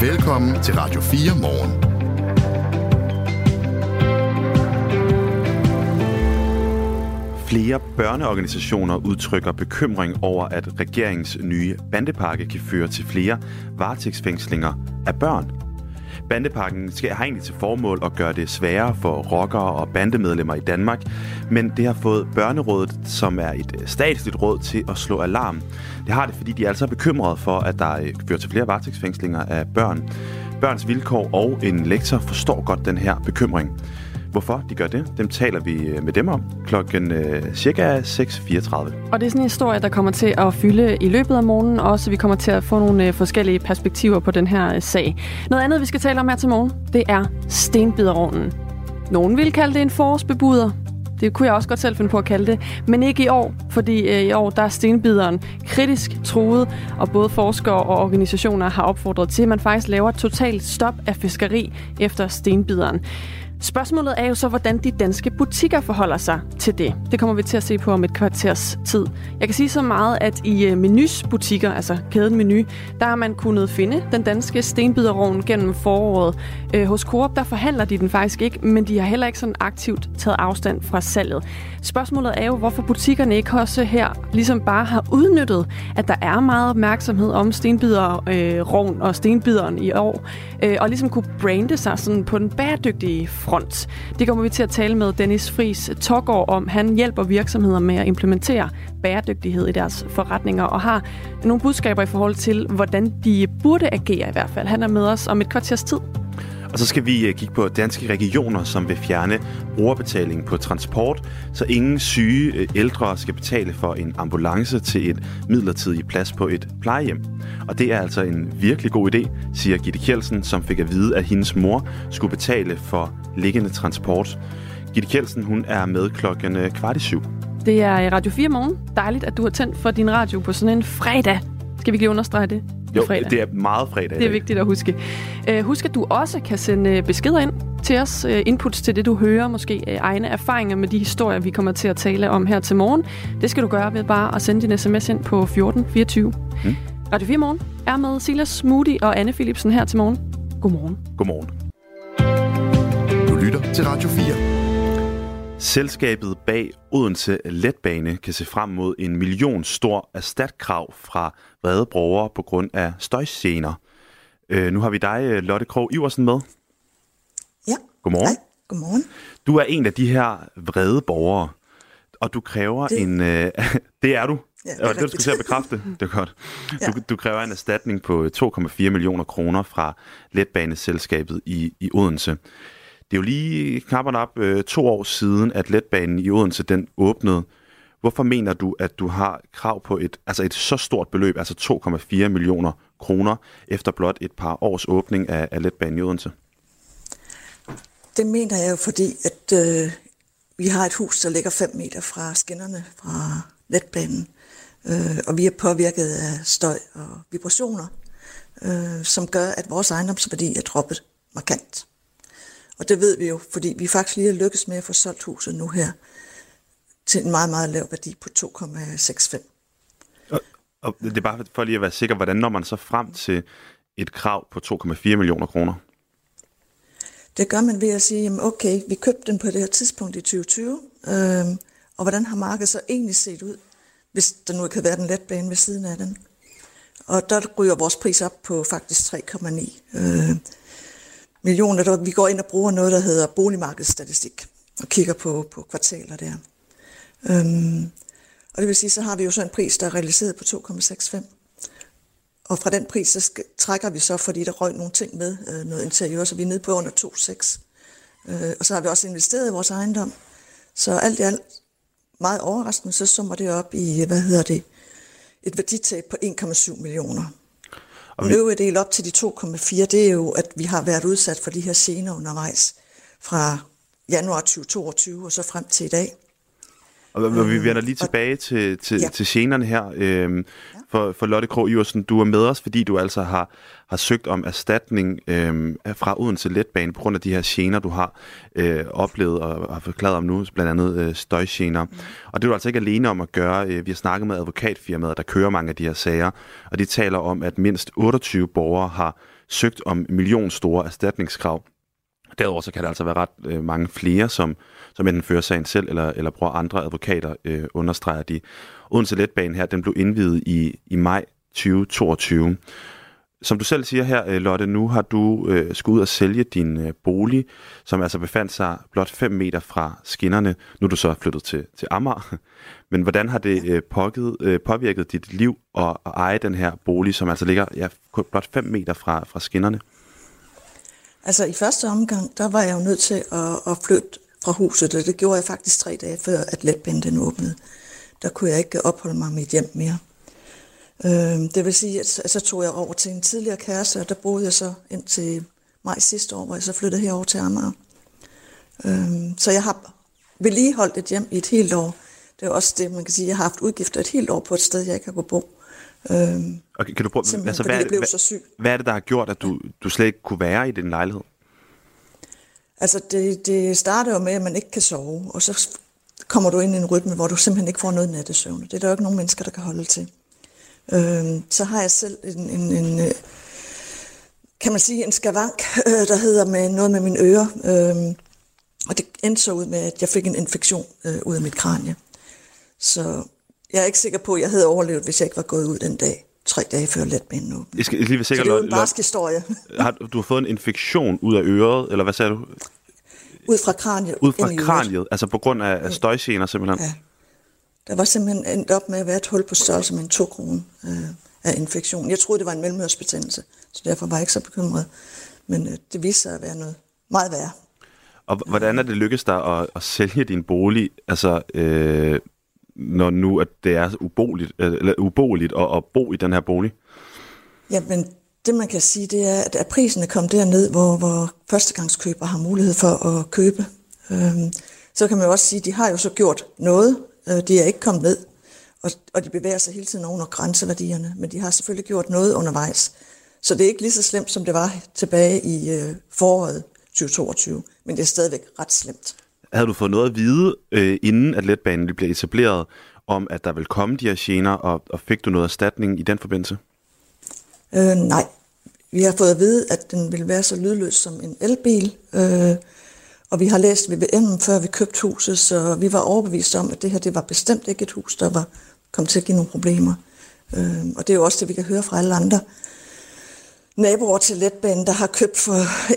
Velkommen til Radio 4 Morgen. Flere børneorganisationer udtrykker bekymring over, at regeringens nye bandepakke kan føre til flere varetægtsfængslinger af børn. Bandepakken har egentlig til formål at gøre det sværere for rockere og bandemedlemmer i Danmark, men det har fået Børnerådet, som er et statsligt råd, til at slå alarm. Det har det, fordi de er altså bekymrede for, at der fører til flere varetægtsfængslinger af børn. Børns Vilkår og en lektor forstår godt den her bekymring. Hvorfor de gør det, dem taler vi med dem om klokken cirka 6.34. Og det er sådan en historie, der kommer til at fylde i løbet af morgenen, og også vi kommer til at få nogle forskellige perspektiver på den her sag. Noget andet, vi skal tale om her til morgen, det er stenbiderrovnen. Nogen vil kalde det en forårsbebuder. Det kunne jeg også godt selv finde på at kalde det, men ikke i år, fordi i år der er stenbideren kritisk truet, og både forskere og organisationer har opfordret til, at man faktisk laver et totalt stop af fiskeri efter stenbideren. Spørgsmålet er jo så, hvordan de danske butikker forholder sig til det. Det kommer vi til at se på om et kvarters tid. Jeg kan sige så meget, at i Menus butikker, altså kæden Menu, der har man kunnet finde den danske stenbiderrovn gennem foråret. Hos Coop, der forhandler de den faktisk ikke, men de har heller ikke sådan aktivt taget afstand fra salget. Spørgsmålet er jo, hvorfor butikkerne ikke også her ligesom bare har udnyttet, at der er meget opmærksomhed om stenbiderrovn og stenbideren i år, og ligesom kunne brande sig sådan på den bæredygtige front. Det kommer vi til at tale med Dennis Friis Tågaard om. Han hjælper virksomheder med at implementere bæredygtighed i deres forretninger og har nogle budskaber i forhold til, hvordan de burde agere i hvert fald. Han er med os om et kvarters tid. Og så skal vi kigge på danske regioner, som vil fjerne brugerbetaling på transport, så ingen syge ældre skal betale for en ambulance til et midlertidigt plads på et plejehjem. Og det er altså en virkelig god idé, siger Gitte Kjeldsen, som fik at vide, at hendes mor skulle betale for liggende transport. Gitte Kjeldsen, hun er med klokken 6:15. Det er Radio 4 Morgen. Dejligt, at du har tændt for din radio på sådan en fredag. Skal vi lige understrege det? Jo, fredag. Det er meget fredag. Det er vigtigt at huske. Husk, at du også kan sende beskeder ind til os. Inputs til det, du hører. Måske egne erfaringer med de historier, vi kommer til at tale om her til morgen. Det skal du gøre ved bare at sende din sms ind på 1424. Radio 4 Morgen er med Silas Moody og Anne Philipsen her til morgen. Godmorgen. Godmorgen. Du lytter til Radio 4. Selskabet bag Odense Letbane kan se frem mod 1 million stor erstatkrav fra vrede borgere på grund af støjgener. Nu har vi dig, Lotte Krog Iversen, med. Ja. Godmorgen. Hej. Godmorgen. Du er en af de her vrede borgere, og du kræver en... det er du. Ja, det du skulle til at bekræfte. Det er godt. Ja. Du kræver en erstatning på 2,4 millioner kroner fra Letbaneselskabet i Odense. Det er jo lige knap og op 2 år siden, at letbanen i Odense den åbnede. Hvorfor mener du, at du har krav på et så stort beløb, altså 2,4 millioner kroner, efter blot et par års åbning af letbanen i Odense? Det mener jeg jo, fordi at vi har et hus, der ligger 5 meter fra skinnerne fra letbanen, og vi er påvirket af støj og vibrationer, som gør, at vores ejendomsværdi er droppet markant. Og det ved vi jo, fordi vi faktisk lige har lykkes med at få solgt huset nu her til en meget, meget lav værdi på 2,65. Og det er bare for lige at være sikker, hvordan når man så frem til et krav på 2,4 millioner kroner? Det gør man ved at sige, jamen okay, vi købte den på det her tidspunkt i 2020, og hvordan har markedet så egentlig set ud, hvis der nu kan være den letbane ved siden af den? Og der ryger vores pris op på faktisk 3,9 millioner. Vi går ind og bruger noget, der hedder boligmarkedsstatistik, og kigger på kvartaler der. Og det vil sige, så har vi jo så en pris, der er realiseret på 2,65. Og fra den pris, så trækker vi så, fordi der røg nogle ting med, noget interiør, så vi er nede på under 2,6. Og så har vi også investeret i vores ejendom. Så alt i alt, meget overraskende, så summer det op i, et værditab på 1,7 millioner. Og nu er det op til de 2,4, det er jo, at vi har været udsat for de her gener undervejs fra januar 2022 og så frem til i dag. Og vi vender lige tilbage til generne her. For Lotte Krog Iversen, du er med os, fordi du altså har søgt om erstatning fra Odense Letbane på grund af de her gener, du har oplevet og har forklaret om nu, blandt andet støjgener. Og det er du altså ikke alene om at gøre. Vi har snakket med advokatfirmaet, der kører mange af de her sager, og de taler om, at mindst 28 borgere har søgt om millionstore erstatningskrav. Derudover så kan der altså være ret mange flere, som enten fører sagen selv eller bruger andre advokater, understreger de. Odense Letbane her, den blev indviet i maj 2022. Som du selv siger her, Lotte, nu har du skulle ud og sælge din bolig, som altså befandt sig blot 5 meter fra skinnerne. Nu er du så flyttet til Amager. Men hvordan har det påvirket dit liv at eje den her bolig, som altså ligger blot 5 meter fra skinnerne? Altså i første omgang, der var jeg jo nødt til at flytte fra huset, og det gjorde jeg faktisk 3 dage før, at letbanen den åbnede. Der kunne jeg ikke opholde mig i mit hjem mere. Det vil sige, at så tog jeg over til en tidligere kæreste, og der boede jeg så indtil maj sidste år, hvor jeg så flyttede herover til Amager. Så jeg har vedligeholdt et hjem i et helt år. Det er også det, man kan sige, jeg har haft udgifter et helt år på et sted, jeg ikke har kunnet bo. Okay, kan du prøve, altså, fordi jeg blev så syg. Hvad er det, der har gjort, at du slet ikke kunne være i din lejlighed? Altså, det starter jo med, at man ikke kan sove, og så kommer du ind i en rytme, hvor du simpelthen ikke får noget nattesøvn. Det er der jo ikke nogen mennesker, der kan holde til. Så har jeg selv en kan man sige, en skavank, der hedder med noget med mine ører. Og det endte så ud med, at jeg fik en infektion ud af mit kranie. Så jeg er ikke sikker på, at jeg havde overlevet, hvis jeg ikke var gået ud den dag, 3 dage før letbanen åbnede. Jeg skal lige være sikker, så det er jo en barsk historie. Du har fået en infektion ud af øret, eller hvad sagde du? Ud fra kraniet. Ud fra kraniet, altså på grund af støjgener simpelthen? Ja. Der var simpelthen endt op med at være et hul på størrelse med en 2 kroner af infektion. Jeg troede, det var en mellemørsbetændelse, så derfor var jeg ikke så bekymret. Men det viste sig at være noget meget værre. Og hvordan er det lykkedes dig at sælge din bolig, altså når nu at det er uboeligt at bo i den her bolig? Jamen, det man kan sige, det er, at prisen er kommet derned, hvor førstegangskøber har mulighed for at købe. Så kan man jo også sige, at de har jo så gjort noget. De er ikke kommet ned, og de bevæger sig hele tiden under grænseværdierne, men de har selvfølgelig gjort noget undervejs. Så det er ikke lige så slemt, som det var tilbage i foråret 2022, men det er stadigvæk ret slemt. Havde du fået noget at vide, inden at letbanen blev etableret, om at der ville komme de her gener, og fik du noget erstatning i den forbindelse? Nej. Vi har fået at vide, at den ville være så lydløs som en elbil, og vi har læst VVM, før vi købte huset, så vi var overbevist om, at det her det var bestemt ikke et hus, der var kommet til at give nogle problemer. Og det er jo også det, vi kan høre fra alle andre naboer til letbanen, der har købt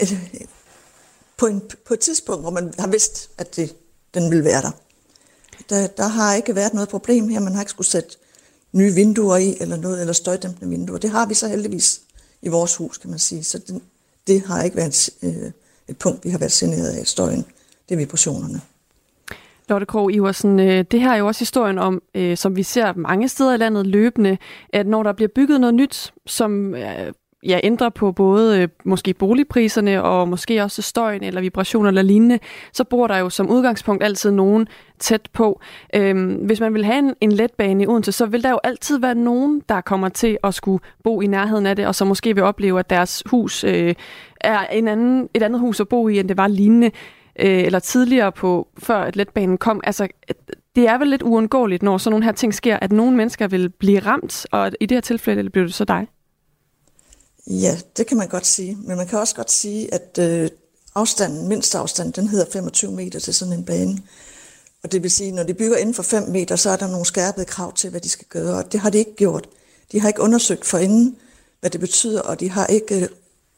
på et tidspunkt, hvor man har vidst, at den ville være der. Der har ikke været noget problem her. Man har ikke skulle sætte nye vinduer i, eller noget, eller støjdæmpende vinduer. Det har vi så heldigvis i vores hus, kan man sige. Så det har ikke været et punkt, vi har været generet af støjen. Det er vibrationerne. Lotte Krogh Iversen, det her er jo også historien om, som vi ser mange steder i landet løbende, at når der bliver bygget noget nyt, som ændrer på både måske boligpriserne og måske også støjen eller vibrationer eller lignende, så bor der jo som udgangspunkt altid nogen tæt på. Hvis man vil have en letbane i Odense, så vil der jo altid være nogen, der kommer til at skulle bo i nærheden af det, og så måske vil opleve, at deres hus er et andet hus at bo i, end det var lignende eller tidligere før at letbanen kom. Altså, det er vel lidt uundgåeligt, når sådan nogle her ting sker, at nogle mennesker vil blive ramt, og i det her tilfælde bliver det så dig? Ja, det kan man godt sige. Men man kan også godt sige, at mindste afstand, den hedder 25 meter til sådan en bane. Og det vil sige, når de bygger inden for 5 meter, så er der nogle skærpede krav til, hvad de skal gøre. Og det har de ikke gjort. De har ikke undersøgt forinden, hvad det betyder, og de har ikke,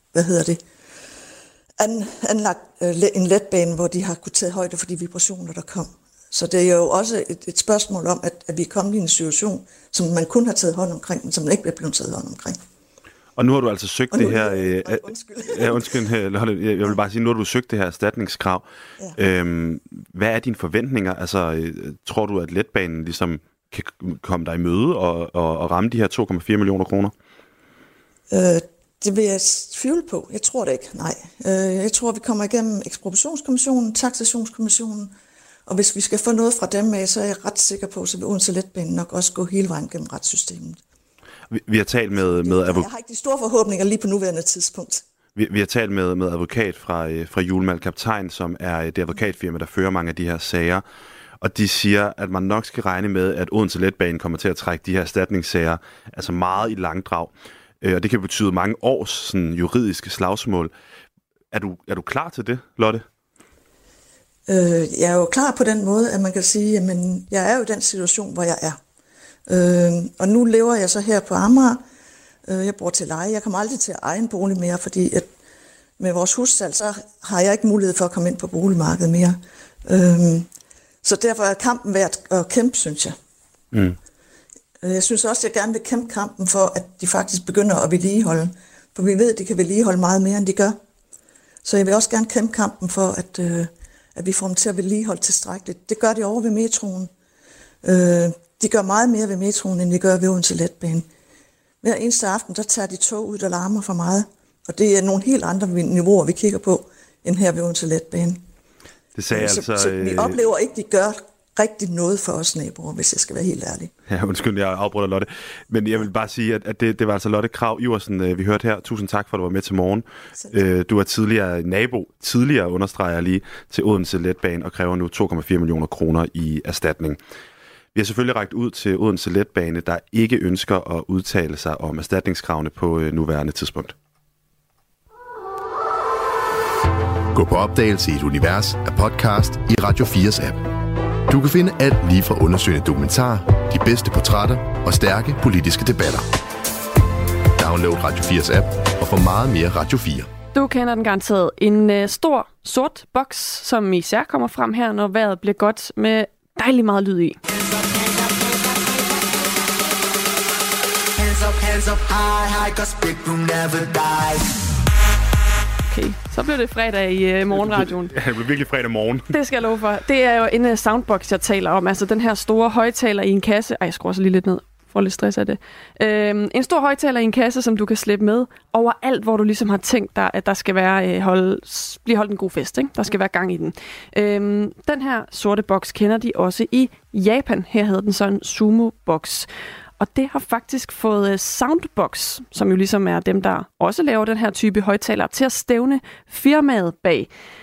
anlagt en letbane, hvor de har kunnet tage højde for de vibrationer, der kom. Så det er jo også et spørgsmål om, at vi er kommet i en situation, som man kun har taget hånd omkring, men som man ikke bliver blevet taget hånd omkring. Og nu har du altså søgt det her... Jeg vil bare sige, nu har du søgt det her erstatningskrav. Ja. Hvad er dine forventninger? Altså, tror du, at letbanen ligesom kan komme dig i møde og ramme de her 2,4 millioner kroner? Det vil jeg tvivle på. Jeg tror det ikke, nej. Jeg tror, vi kommer igennem ekspropriationskommissionen, taksationskommissionen, og hvis vi skal få noget fra dem af, så er jeg ret sikker på, så vil Odense Letbanen nok også gå hele vejen gennem retssystemet. Vi har talt med jeg har ikke de store forhåbninger lige på nuværende tidspunkt. Vi har talt med advokat fra Julemal Kaptajn, som er det advokatfirma, der fører mange af de her sager. Og de siger, at man nok skal regne med, at Odense Letbanen kommer til at trække de her erstatningssager altså meget i langdrag. Og det kan betyde mange års sådan, juridiske slagsmål. Er du klar til det, Lotte? Jeg er jo klar på den måde, at man kan sige, at jeg er jo i den situation, hvor jeg er. Og nu lever jeg så her på Amager. Jeg bor til leje. Jeg kommer aldrig til at eje en bolig mere, fordi at med vores hussalg, så har jeg ikke mulighed for at komme ind på boligmarkedet mere. Så derfor er kampen værd at kæmpe, synes jeg. Mm. Jeg synes også, at jeg gerne vil kæmpe kampen for, at de faktisk begynder at vedligeholde. For vi ved, at de kan vedligeholde meget mere, end de gør. Så jeg vil også gerne kæmpe kampen for, at vi får dem til at vedligeholde tilstrækkeligt. Det gør de over ved metroen. De gør meget mere ved metroen, end de gør ved Odense Letbane. Hver eneste aften, der tager de tog ud, der larmer for meget. Og det er nogle helt andre niveauer, vi kigger på, end her ved Odense Letbane. Det sagde så vi oplever ikke, at de gør rigtig noget for os naboer, hvis jeg skal være helt ærlig. Ja, undskyld, jeg afbryder Lotte. Men jeg vil bare sige, at det var altså Lotte Krag Iversen, vi hørte her. Tusind tak for, at du var med til morgen. Du er tidligere nabo, understreger jeg lige, til Odense Letbane og kræver nu 2,4 millioner kroner i erstatning. Vi har selvfølgelig rækket ud til Odense Letbane, der ikke ønsker at udtale sig om erstatningskravene på nuværende tidspunkt. Gå på opdagelse i et univers af podcast i Radio 4's app. Du kan finde alt lige fra undersøgende dokumentarer, de bedste portrætter og stærke politiske debatter. Download Radio 4's app og få meget mere Radio 4. Du kender den garanteret. En stor, sort boks, som især kommer frem her, når vejret bliver godt, med dejlig meget lyd i. Okay, så bliver det fredag i morgenradioen. Ja, det bliver virkelig fredag morgen. Det skal jeg love for. Det er jo en soundbox, jeg taler om. Altså den her store højtaler i en kasse. Ej, jeg skruer så lige lidt ned. Får lidt stress af det. En stor højtaler i en kasse, som du kan slippe med overalt, hvor du ligesom har tænkt dig, at der skal blive holdt en god fest. Ikke? Der skal være gang i den. Den her sorte boks kender de også i Japan. Her hedder den så en Sumo-boks. Og det har faktisk fået Soundbox, som jo ligesom er dem, der også laver den her type højtaler, til at stævne firmaet bag.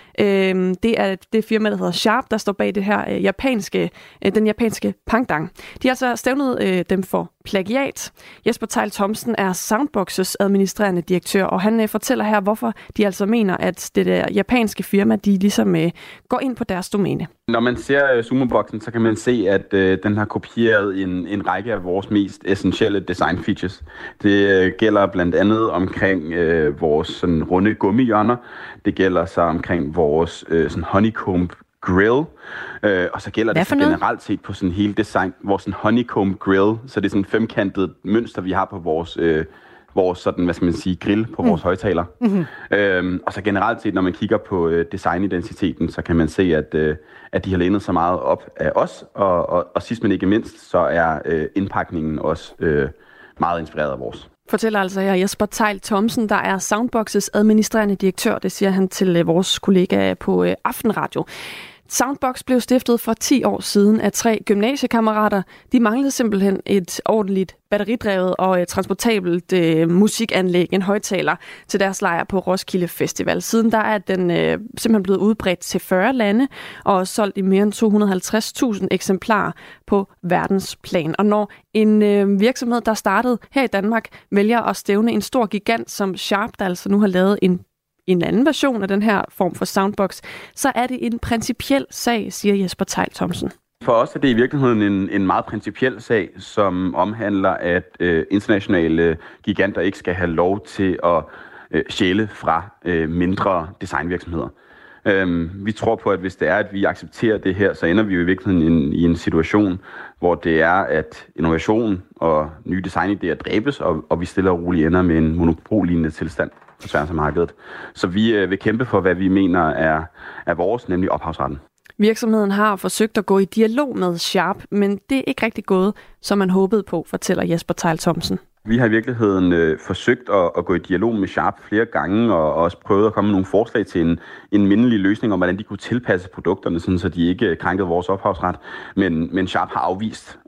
Det er det firma, der hedder Sharp, der står bag det her den japanske Pangdang. De har altså stævnet dem for plagiat. Jesper Theil Thomsen er Soundboxes administrerende direktør, og han fortæller her, hvorfor de altså mener, at det der japanske firma, de ligesom går ind på deres domæne. Når man ser Sumo-boksen, så kan man se, at den har kopieret en række af vores mest essentielle design features. Det gælder blandt andet omkring vores sådan runde gummihjørner. Det gælder så omkring vores sådan honeycomb grill. Og så gælder det så generelt set på sådan hele design, vores sådan honeycomb grill. Så det er sådan en femkantet mønster, vi har på vores sådan, hvad skal man sige, grill på vores højtaler. Mm-hmm. Og så generelt set, når man kigger på designidentiteten, så kan man se, at de har lænet så meget op af os, og sidst men ikke mindst, så er indpakningen også meget inspireret af vores. Fortæller altså her Jesper Theil Thomsen, der er Soundboxes administrerende direktør. Det siger han til vores kollega på Aftenradio. Soundbox blev stiftet for 10 år siden af 3 gymnasiekammerater. De manglede simpelthen et ordentligt batteridrevet og transportabelt musikanlæg, en højtaler, til deres lejr på Roskilde Festival. Siden der er den simpelthen blevet udbredt til 40 lande og solgt i mere end 250.000 eksemplarer på verdensplan. Og når en virksomhed, der startede her i Danmark, vælger at stævne en stor gigant som Sharp, der altså nu har lavet en anden version af den her form for soundbox, så er det en principiel sag, siger Jesper Theil Thomsen. For os er det i virkeligheden en meget principiel sag, som omhandler, at internationale giganter ikke skal have lov til at stjæle fra mindre designvirksomheder. Vi tror på, at hvis det er, at vi accepterer det her, så ender vi jo i virkeligheden i en situation, hvor det er, at innovation og nye designidéer dræbes, og vi stille og roligt ender med en monopollignende tilstand på tværs af markedet. Så vi vil kæmpe for, hvad vi mener er vores, nemlig ophavsretten. Virksomheden har forsøgt at gå i dialog med Sharp, men det er ikke rigtig gået, som man håbede på, fortæller Jesper Theil Thomsen. Vi har i virkeligheden forsøgt at gå i dialog med Sharp flere gange, og også prøvet at komme med nogle forslag til en mindelig løsning om, hvordan de kunne tilpasse produkterne, sådan, så de ikke krænkede vores ophavsret. Men Sharp har afvist,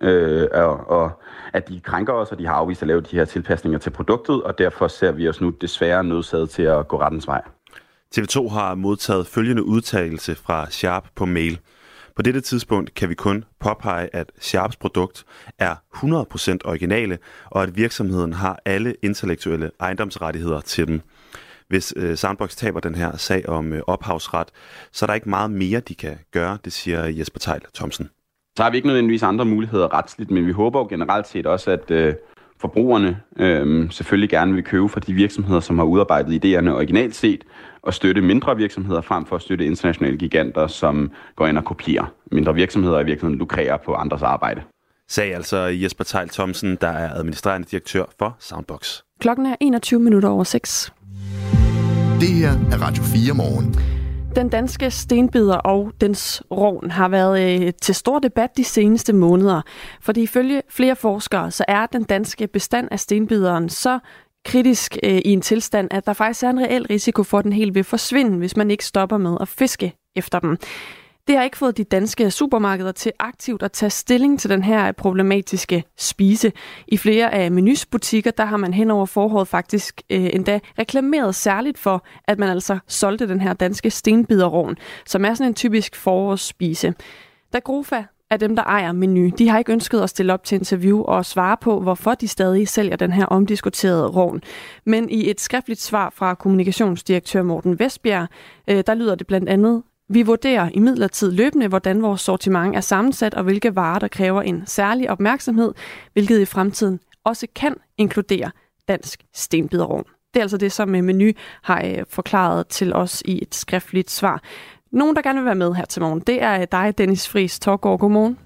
at de krænker os, og de har afvist at lave de her tilpasninger til produktet, og derfor ser vi os nu desværre nødsaget til at gå rettens vej. TV2 har modtaget følgende udtalelse fra Sharp på mail. På dette tidspunkt kan vi kun påpege, at Sharps produkt er 100% originale, og at virksomheden har alle intellektuelle ejendomsrettigheder til dem. Hvis Soundbox taber den her sag om ophavsret, så er der ikke meget mere, de kan gøre, det siger Jesper Theil Thomsen. Så har vi ikke nødvendigvis andre muligheder retsligt, men vi håber jo generelt set også, at forbrugerne selvfølgelig gerne vil købe fra de virksomheder, som har udarbejdet idéerne originalt set, og støtte mindre virksomheder frem for at støtte internationale giganter, som går ind og kopierer. Mindre virksomheder i virkeligheden lukrerer på andres arbejde. Sagde altså Jesper Theil Thomsen, der er administrerende direktør for Soundbox. Klokken er 21:06. Det her er Radio 4 morgen. Den danske stenbider og dens rogn har været til stor debat de seneste måneder. Fordi ifølge flere forskere, så er den danske bestand af stenbideren så kritisk i en tilstand, at der faktisk er en reel risiko for, at den helt vil forsvinde, hvis man ikke stopper med at fiske efter dem. Det har ikke fået de danske supermarkeder til aktivt at tage stilling til den her problematiske spise. I flere af Menus butikker, der har man hen over foråret faktisk endda reklameret særligt for, at man altså solgte den her danske stenbiderrogn, som er sådan en typisk forårsspise. Da Grofa er dem, der ejer Menu, de har ikke ønsket at stille op til interview og svare på, hvorfor de stadig sælger den her omdiskuterede rogn. Men i et skriftligt svar fra kommunikationsdirektør Morten Vestbjerg, der lyder det blandt andet: vi vurderer imidlertid løbende, hvordan vores sortiment er sammensat og hvilke varer, der kræver en særlig opmærksomhed, hvilket i fremtiden også kan inkludere dansk stenbiderrogn. Det er altså det, som Menu har forklaret til os i et skriftligt svar. Nogen, der gerne vil være med her til morgen, det er dig, Dennis Friis Torgård. Godmorgen.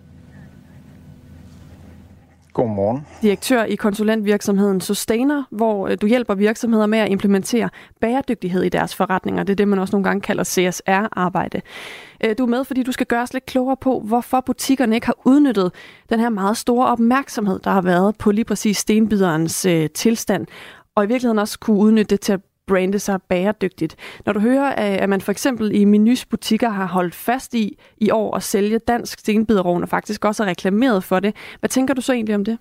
Godmorgen. Direktør i konsulentvirksomheden Sustainer, hvor du hjælper virksomheder med at implementere bæredygtighed i deres forretninger. Det er det, man også nogle gange kalder CSR-arbejde. Du er med, fordi du skal gøre os lidt klogere på, hvorfor butikkerne ikke har udnyttet den her meget store opmærksomhed, der har været på lige præcis stenbiderens tilstand, og i virkeligheden også kunne udnytte det til at brande sig bæredygtigt. Når du hører, at man for eksempel i Menus butikker har holdt fast i år at sælge dansk stenbiderrogn og faktisk også har reklameret for det, hvad tænker du så egentlig om det?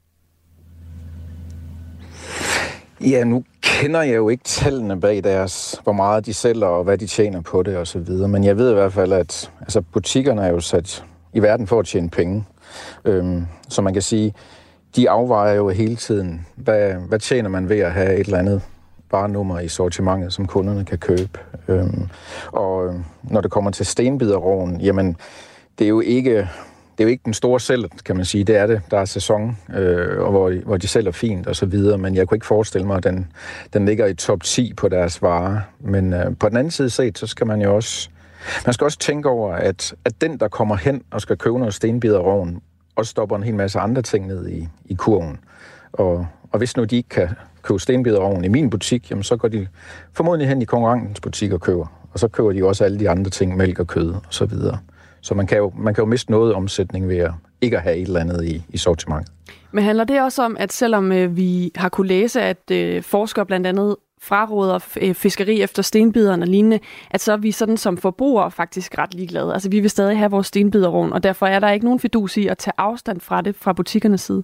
Ja, nu kender jeg jo ikke tallene bag deres, hvor meget de sælger og hvad de tjener på det og så videre, men jeg ved i hvert fald, at butikkerne er jo sat i verden for at tjene penge. Så man kan sige, de afvejer jo hele tiden, hvad tjener man ved at have et eller andet varenummer i sortimentet, som kunderne kan købe. Og når det kommer til stenbiderrogn, jamen, det er jo ikke den store sælger, kan man sige. Det er det. Der er sæson, og hvor de sælger fint og så videre, men jeg kunne ikke forestille mig, at den ligger i top 10 på deres varer. Men på den anden side set, så skal man jo også tænke over, at den, der kommer hen og skal købe noget stenbiderrogn, også stopper en hel masse andre ting ned i kurven. Og hvis nu de ikke kan købe stenbiderrogn i min butik, jamen så går de formodentlig hen i konkurrentens butik og køber. Og så køber de også alle de andre ting, mælk og kød og så videre. Så man kan jo miste noget omsætning ved at ikke at have et eller andet i sortimentet. Men handler det også om, at selvom vi har kunne læse, at forskere blandt andet fraråder fiskeri efter stenbideren og lignende, at så er vi sådan som forbrugere faktisk ret ligeglade. Altså vi vil stadig have vores stenbiderrogn, og derfor er der ikke nogen fidus i at tage afstand fra det fra butikkernes side.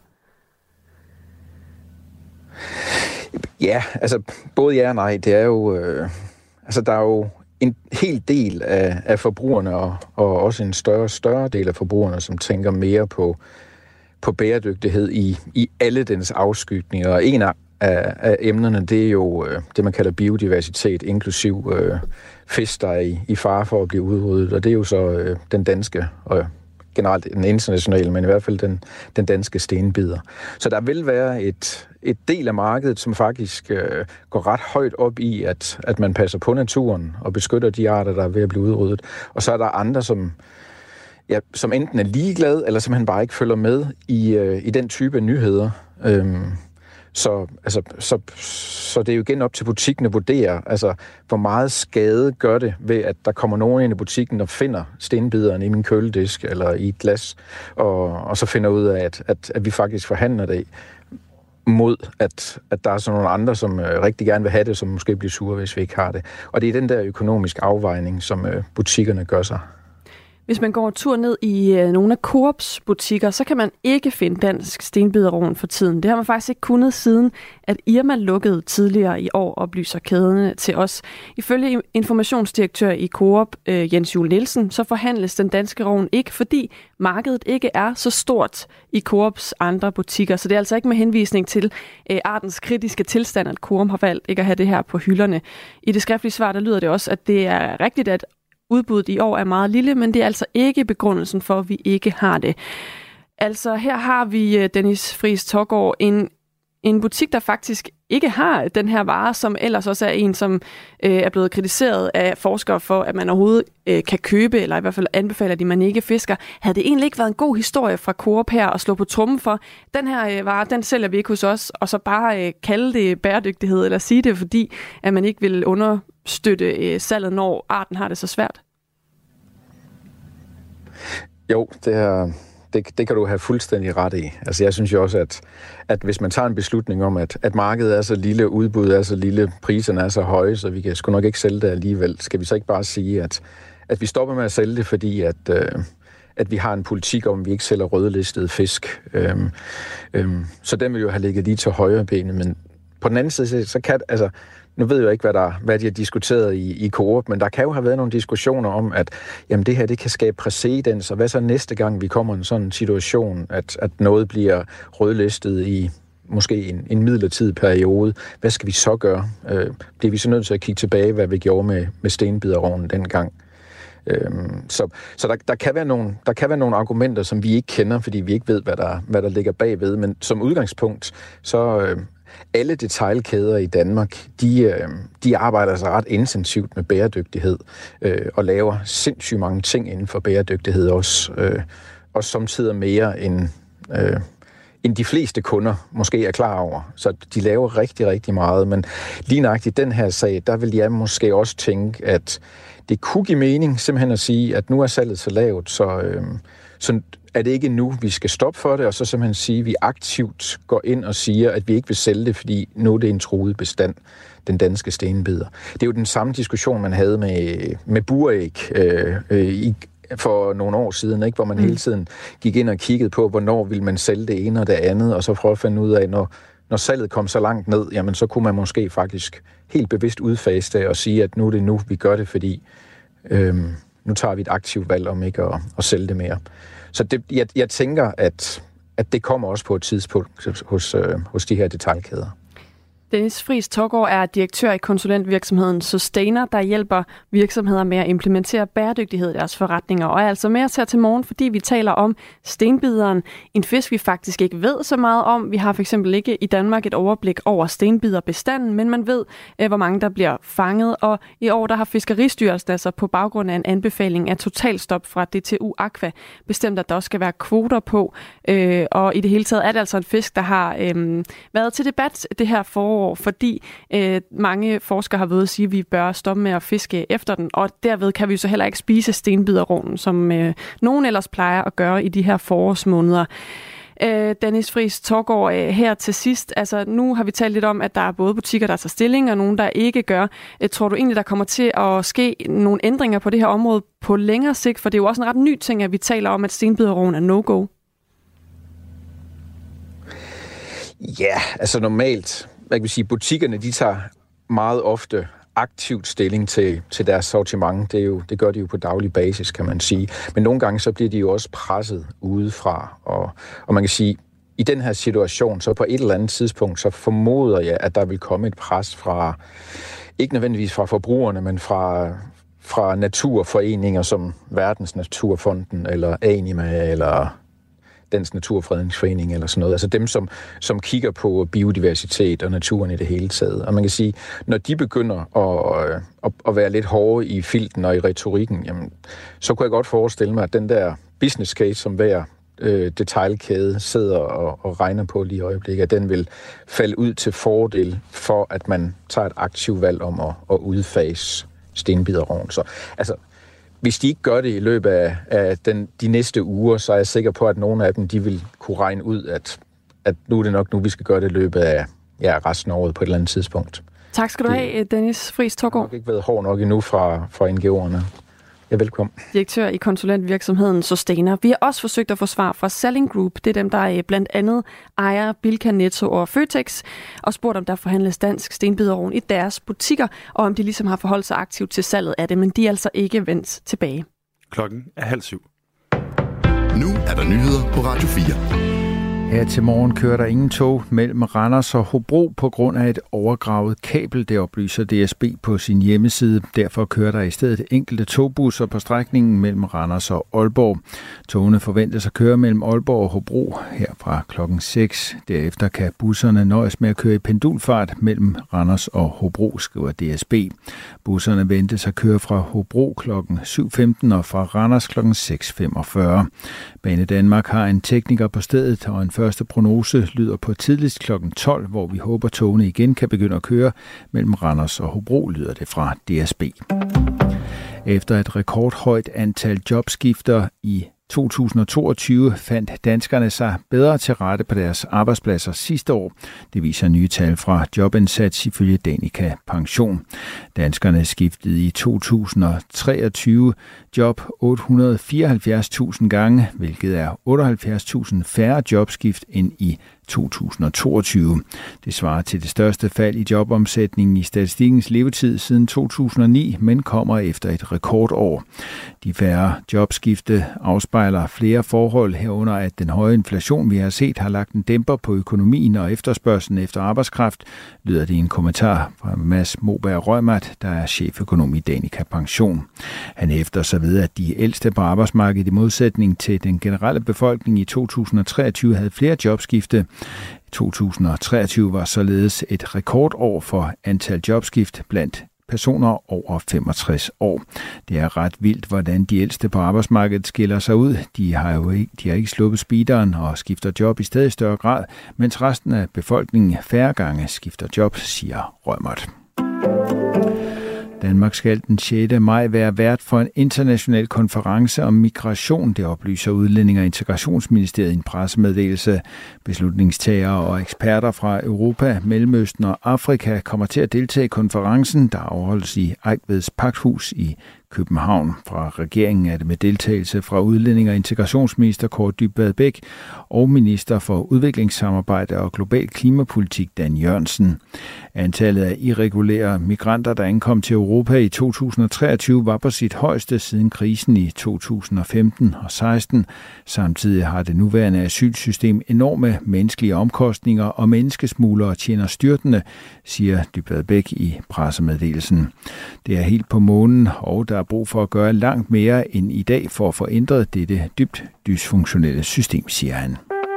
Ja, altså både ja og nej. Det er jo, der er jo en hel del af forbrugerne, og også en større del af forbrugerne, som tænker mere på bæredygtighed i alle dens afskygninger. Og en af emnerne, det er jo det, man kalder biodiversitet, inklusiv fisk, der er i fare for at blive udryddet. Og det er jo så den danske og generelt den internationale, men i hvert fald den danske stenbider. Så der vil være et del af markedet, som faktisk går ret højt op i, at man passer på naturen og beskytter de arter, der er ved at blive udryddet. Og så er der andre, som enten er ligeglade, eller simpelthen bare ikke følger med i den type nyheder. Så det er jo igen op til butikken at vurdere, hvor meget skade gør det ved, at der kommer nogen ind i butikken og finder stenbideren i min køledisk eller i et glas, og så finder ud af, at vi faktisk forhandler det mod, at der er sådan nogle andre, som rigtig gerne vil have det, som måske bliver sure, hvis vi ikke har det. Og det er den der økonomiske afvejning, som butikkerne gør sig. Hvis man går tur ned i nogle af Coops butikker, så kan man ikke finde dansk stenbiderrogn for tiden. Det har man faktisk ikke kunnet siden, at Irma lukkede tidligere i år, oplyser kæderne til os. Ifølge informationsdirektør i Coop, Jens Juel Nielsen, så forhandles den danske rogn ikke, fordi markedet ikke er så stort i Coops andre butikker. Så det er altså ikke med henvisning til artens kritiske tilstand, at Coop har valgt ikke at have det her på hylderne. I det skriftlige svar, der lyder det også, at det er rigtigt, at udbuddet i år er meget lille, men det er altså ikke begrundelsen for, at vi ikke har det. Altså her har vi, Dennis Friis Thorgaard, en butik, der faktisk ikke har den her vare, som ellers også er en, som er blevet kritiseret af forskere for, at man overhovedet kan købe, eller i hvert fald anbefaler de, man ikke fisker. Havde det egentlig ikke været en god historie fra Coop her at slå på trommen for, den her vare, den sælger vi ikke hos os, og så bare kalde det bæredygtighed, eller sige det, fordi at man ikke vil understøtte salget, når arten har det så svært? Jo, det kan du have fuldstændig ret i. Altså jeg synes jo også, at hvis man tager en beslutning om, at markedet er så lille, udbuddet er så lille, priserne er så høje, så vi kan sgu nok ikke sælge det alligevel, skal vi så ikke bare sige, at vi stopper med at sælge det, fordi at vi har en politik om, at vi ikke sælger rødlistede fisk. Så den vil jo have ligget lige til højre benet, men på den anden side, så kan nu ved jeg jo ikke, hvad de har diskuteret i Coop, men der kan jo have været nogle diskussioner om, at jamen, det her det kan skabe præcedens, og hvad så næste gang vi kommer i en sådan situation, at noget bliver rødlistet i måske en midlertidig periode. Hvad skal vi så gøre? Bliver vi så nødt til at kigge tilbage, hvad vi gjorde med stenbiderrognen dengang? Så der kan være nogle argumenter, som vi ikke kender, fordi vi ikke ved, hvad der ligger bagved, men som udgangspunkt, så alle detailkæder i Danmark, de arbejder altså ret intensivt med bæredygtighed og laver sindssygt mange ting inden for bæredygtighed også samtidig mere end de fleste kunder måske er klar over. Så de laver rigtig, rigtig meget, men lige nøjagtigt i den her sag, der vil jeg måske også tænke, at det kunne give mening simpelthen at sige, at nu er salget så lavt, så er det ikke nu, vi skal stoppe for det, og så simpelthen sige, at vi aktivt går ind og siger, at vi ikke vil sælge det, fordi nu er det en truet bestand, den danske stenbider. Det er jo den samme diskussion, man havde med buræg for nogle år siden, ikke? Hvor man hele tiden gik ind og kiggede på, hvornår ville man sælge det ene og det andet, og så prøve at finde ud af, når salget kom så langt ned, jamen så kunne man måske faktisk helt bevidst udfase det og sige, at nu er det nu, vi gør det, fordi nu tager vi et aktivt valg om ikke at sælge det mere. Så jeg tænker, at det kommer også på et tidspunkt hos de her detailkæder. Dennis Friis Thorgaard er direktør i konsulentvirksomheden Sustainer, der hjælper virksomheder med at implementere bæredygtighed i deres forretninger, og er altså med os her til morgen, fordi vi taler om stenbideren. En fisk, vi faktisk ikke ved så meget om. Vi har for eksempel ikke i Danmark et overblik over stenbiderbestanden, men man ved, hvor mange der bliver fanget. Og i år der har Fiskeristyrelsen altså på baggrund af en anbefaling af totalstop fra DTU Aqua bestemt, at der også skal være kvoter på. Og i det hele taget er det altså en fisk, der har været til debat det her forår, fordi mange forskere har ved at sige, at vi bør stoppe med at fiske efter den, og derved kan vi så heller ikke spise stenbiderrognen, som nogen ellers plejer at gøre i de her forårsmåneder. Dennis Friis Thorgaard, her til sidst, altså nu har vi talt lidt om, at der er både butikker, der tager stilling, og nogen, der ikke gør. Tror du egentlig, der kommer til at ske nogle ændringer på det her område på længere sigt? For det er jo også en ret ny ting, at vi taler om, at stenbiderrognen er no-go. Ja, altså normalt, jeg vil sige, butikkerne, de tager meget ofte aktivt stilling til deres sortiment. Det gør de jo på daglig basis, kan man sige. Men nogle gange, så bliver de jo også presset udefra. Og man kan sige, i den her situation, så på et eller andet tidspunkt, så formoder jeg, at der vil komme et pres fra, ikke nødvendigvis fra forbrugerne, men fra naturforeninger som Verdens Naturfonden, eller Anima, eller Dansk Naturfredningsforening eller sådan noget. Altså dem, som kigger på biodiversitet og naturen i det hele taget. Og man kan sige, når de begynder at være lidt hårde i filten og i retorikken, jamen, så kunne jeg godt forestille mig, at den der business case, som hver detailkæde sidder og regner på lige i øjeblikket, at den vil falde ud til fordel for, at man tager et aktivt valg om at udfase stenbiderrogn. Så altså, hvis de ikke gør det i løbet af de næste uger, så er jeg sikker på, at nogle af dem, de vil kunne regne ud, at nu er det nok nu, vi skal gøre det i løbet af resten af året på et eller andet tidspunkt. Tak skal du have, Dennis Friis Thorgaard. Det har nok ikke været hård nok endnu fra NGO'erne. Ja, velkommen. Direktør i konsulentvirksomheden Sustainer. Vi har også forsøgt at få svar fra Salling Group. Det er dem, der blandt andet ejer Bilka, Netto og Føtex, og spurgt, om der forhandles dansk stenbiderovn i deres butikker, og om de ligesom har forholdt sig aktivt til salget af det, men de er altså ikke vendt tilbage. Klokken er 6:30. Nu er der nyheder på Radio 4. Her til morgen kører der ingen tog mellem Randers og Hobro på grund af et overgravet kabel, det oplyser DSB på sin hjemmeside. Derfor kører der i stedet enkelte togbusser på strækningen mellem Randers og Aalborg. Togene forventes at køre mellem Aalborg og Hobro her fra klokken 6. Derefter kan busserne nøjes med at køre i pendulfart mellem Randers og Hobro, skriver DSB. Busserne ventes at køre fra Hobro klokken 7.15 og fra Randers klokken 6.45. Bane Danmark har en tekniker på stedet, og en første prognose lyder på tidligst klokken 12, hvor vi håber, togene igen kan begynde at køre mellem Randers og Hobro, lyder det fra DSB. Efter et rekordhøjt antal jobskifter i 2022 fandt danskerne sig bedre til rette på deres arbejdspladser sidste år. Det viser nye tal fra Jobindsats ifølge Danica Pension. Danskerne skiftede i 2023 job 874.000 gange, hvilket er 78.000 færre jobskift end i 2022. Det svarer til det største fald i jobomsætningen i statistikkens levetid siden 2009, men kommer efter et rekordår. De færre jobskifte afspejler flere forhold herunder, at den høje inflation, vi har set, har lagt en dæmper på økonomien og efterspørgslen efter arbejdskraft, lyder det i en kommentar fra Mads Moberg Rømert, der er cheføkonom i Danica Pension. Han hæfter sig ved, at de ældste på arbejdsmarkedet i modsætning til den generelle befolkning i 2023 havde flere jobskifte. 2023 var således et rekordår for antal jobskift blandt personer over 65 år. Det er ret vildt, hvordan de ældste på arbejdsmarkedet skiller sig ud. De har ikke sluppet speederen og skifter job i stadig større grad, mens resten af befolkningen færre gange skifter job, siger Rømert. Danmark skal den 6. maj være vært for en international konference om migration, det oplyser Udlænding- og Integrationsministeriet i en pressemeddelelse. Beslutningstagere og eksperter fra Europa, Mellemøsten og Afrika kommer til at deltage i konferencen, der afholdes i Eigtveds Pagthus i København. Fra regeringen er det med deltagelse fra Udlænding- og Integrationsminister Kaare Dybvad Bek og minister for udviklingssamarbejde og global klimapolitik Dan Jørgensen. Antallet af irregulære migranter, der ankom til Europa i 2023, var på sit højeste siden krisen i 2015 og 16. Samtidig har det nuværende asylsystem enorme menneskelige omkostninger, og menneskesmuglere tjener styrtende, siger Dybvad Bek i pressemeddelelsen. Det er helt på månen, og der er brug for at gøre langt mere end i dag for at få ændret dette dybt dysfunktionelle system, siger han.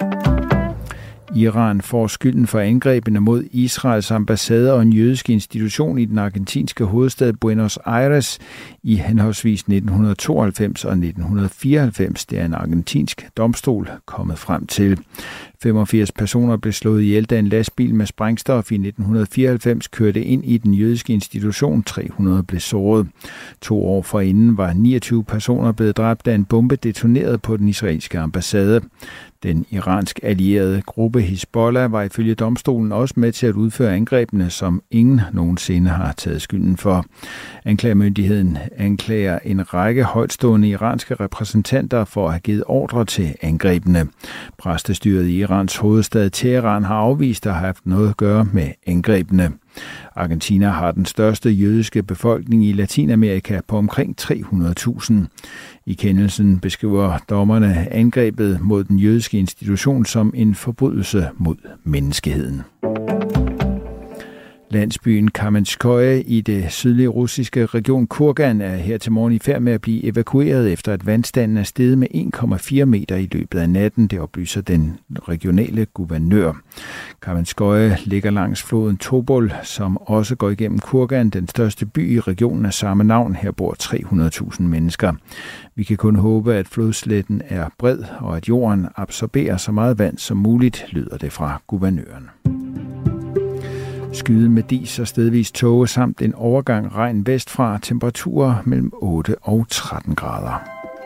Iran får skylden for angrebene mod Israels ambassade og en jødisk institution i den argentinske hovedstad Buenos Aires i henholdsvis 1992 og 1994. Det er en argentinsk domstol kommet frem til. 85 personer blev slået ihjel, da en lastbil med sprængstof i 1994 kørte ind i den jødiske institution. 300 blev såret. 2 år forinden var 29 personer blevet dræbt, da en bombe detonerede på den israelske ambassade. Den iransk allierede gruppe Hizbollah var ifølge domstolen også med til at udføre angrebene, som ingen nogensinde har taget skylden for. Anklagemyndigheden anklager en række højtstående iranske repræsentanter for at have givet ordre til angrebene. Præstestyret i Irans hovedstad Teheran har afvist at have haft noget at gøre med angrebene. Argentina har den største jødiske befolkning i Latinamerika på omkring 300.000. I kendelsen beskriver dommerne angrebet mod den jødiske institution som en forbrydelse mod menneskeheden. Landsbyen Kamenskoye i det sydlige russiske region Kurgan er her til morgen i færd med at blive evakueret efter at vandstanden er steget med 1,4 meter i løbet af natten, det oplyser den regionale guvernør. Kamenskoye ligger langs floden Tobol, som også går igennem Kurgan, den største by i regionen af samme navn. Her bor 300.000 mennesker. Vi kan kun håbe, at flodsletten er bred og at jorden absorberer så meget vand som muligt, lyder det fra guvernøren. Skyde med dis og stedvis tåge samt en overgang regn vestfra, temperaturer mellem 8 og 13 grader.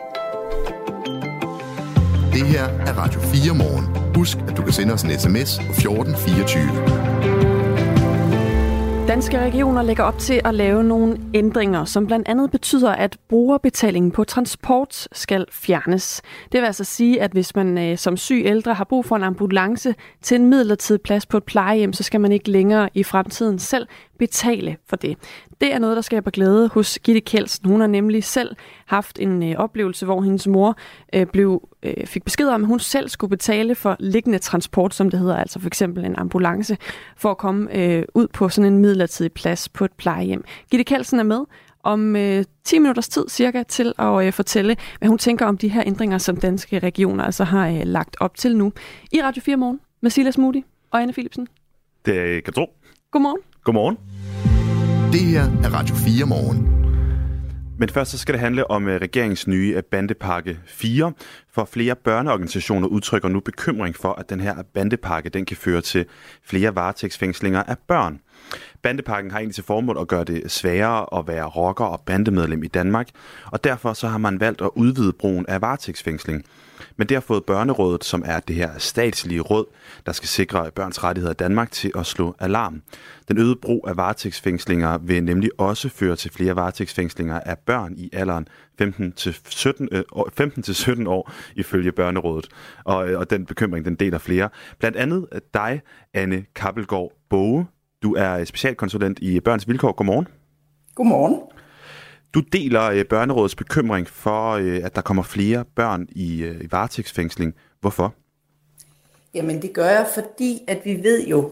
Det her er Radio 4 morgen. Husk, at du kan sende os en sms på 1424. Danske Regioner lægger op til at lave nogle ændringer, som blandt andet betyder, at brugerbetalingen på transport skal fjernes. Det vil altså sige, at hvis man som syg ældre har brug for en ambulance til en midlertidig plads på et plejehjem, så skal man ikke længere i fremtiden selv betale for det. Det er noget, der skaber glæde hos Gitte Kjeldsen. Hun har nemlig selv haft en oplevelse, hvor hendes mor fik besked om, at hun selv skulle betale for liggende transport, som det hedder, altså for eksempel en ambulance, for at komme ud på sådan en midlertidig plads på et plejehjem. Gitte Kjeldsen er med om 10 minutters tid cirka til at fortælle, hvad hun tænker om de her ændringer, som Danske Regioner altså har lagt op til nu. I Radio 4 Morgen med Silas Moody og Anne Philipsen. Det kan tro. Godmorgen. Godmorgen. Det her er Radio 4 Morgen. Men først så skal det handle om regeringens nye bandepakke 4, for flere børneorganisationer udtrykker nu bekymring for, at den her bandepakke den kan føre til flere varetægtsfængslinger af børn. Bandepakken har egentlig til formål at gøre det sværere at være rocker og bandemedlem i Danmark, og derfor så har man valgt at udvide brugen af varetægtsfængsling. Men det har fået Børnerådet, som er det her statslige råd, der skal sikre børns rettigheder i Danmark, til at slå alarm. Den øgede brug af varetægtsfængslinger vil nemlig også føre til flere varetægtsfængslinger af børn i alderen 15 til 17 år, ifølge Børnerådet. Og den bekymring, den deler flere. Blandt andet dig, Anne Kappelgaard Boge. Du er specialkonsulent i Børns Vilkår. Godmorgen. Godmorgen. Du deler Børnerådets bekymring for, at der kommer flere børn i varetægtsfængsling. Hvorfor? Jamen det gør jeg, fordi at vi ved jo,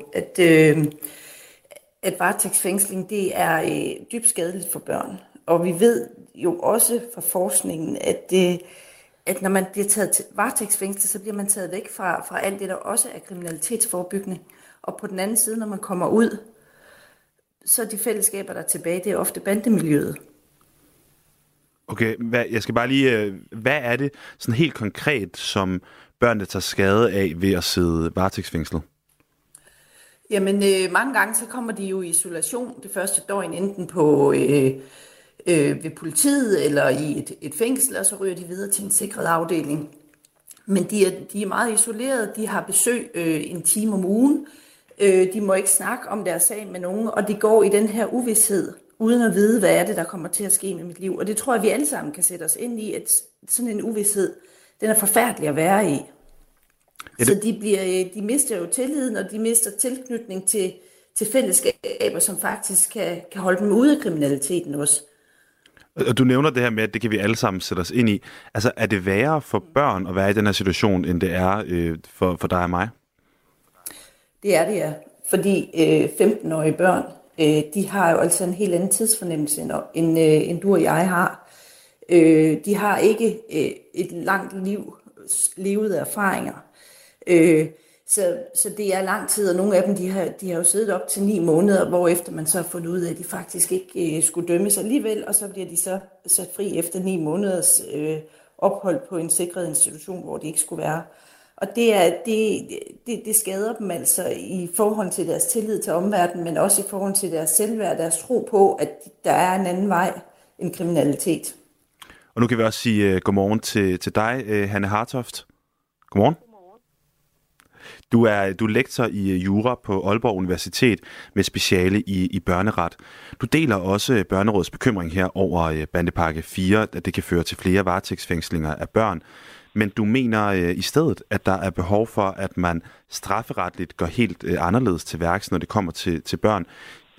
at varetægtsfængsling det er dybt skadeligt for børn. Og vi ved jo også fra forskningen, at når man bliver taget til varetægtsfængsel, så bliver man taget væk fra alt det, der også er kriminalitetsforebyggende. Og på den anden side, når man kommer ud, så de fællesskaber, der er tilbage, det er ofte bandemiljøet. Okay, jeg skal bare lige... Hvad er det sådan helt konkret, som børnene tager skade af ved at sidde varetægtsfængslet? Jamen, mange gange så kommer de jo i isolation det første døgn, enten på ved politiet eller i et fængsel, og så ryger de videre til en sikret afdeling. Men de er meget isolerede, de har besøg en time om ugen, de må ikke snakke om deres sag med nogen, og de går i den her uvished, uden at vide, hvad er det, der kommer til at ske med mit liv. Og det tror jeg, vi alle sammen kan sætte os ind i, at sådan en uvished, den er forfærdelig at være i. Så de mister jo tilliden, og de mister tilknytning til fællesskaber, som faktisk kan holde dem ude af kriminaliteten også. Og du nævner det her med, at det kan vi alle sammen sætte os ind i. Altså, er det værre for børn at være i den her situation, end det er for dig og mig? Det er det, ja. Fordi 15-årige børn, de har jo altså en helt anden tidsfornemmelse, end du og jeg har. De har ikke et langt liv levede erfaringer. Så det er lang tid, og nogle af dem, de har jo siddet op til 9 måneder, hvorefter man så har fundet ud af, at de faktisk ikke skulle dømmes alligevel, og så bliver de så sat fri efter 9 måneders ophold på en sikret institution, hvor de ikke skulle være. Og det skader dem altså i forhold til deres tillid til omverdenen, men også i forhold til deres selvværd, deres tro på, at der er en anden vej end kriminalitet. Og nu kan vi også sige godmorgen til dig, Hanne Hartoft. Godmorgen. Du er lektor i jura på Aalborg Universitet med speciale i børneret. Du deler også Børnerådets bekymring her over bandepakke 4, at det kan føre til flere varetægtsfængslinger af børn. Men du mener i stedet, at der er behov for, at man strafferetligt går helt anderledes til værks, når det kommer til børn.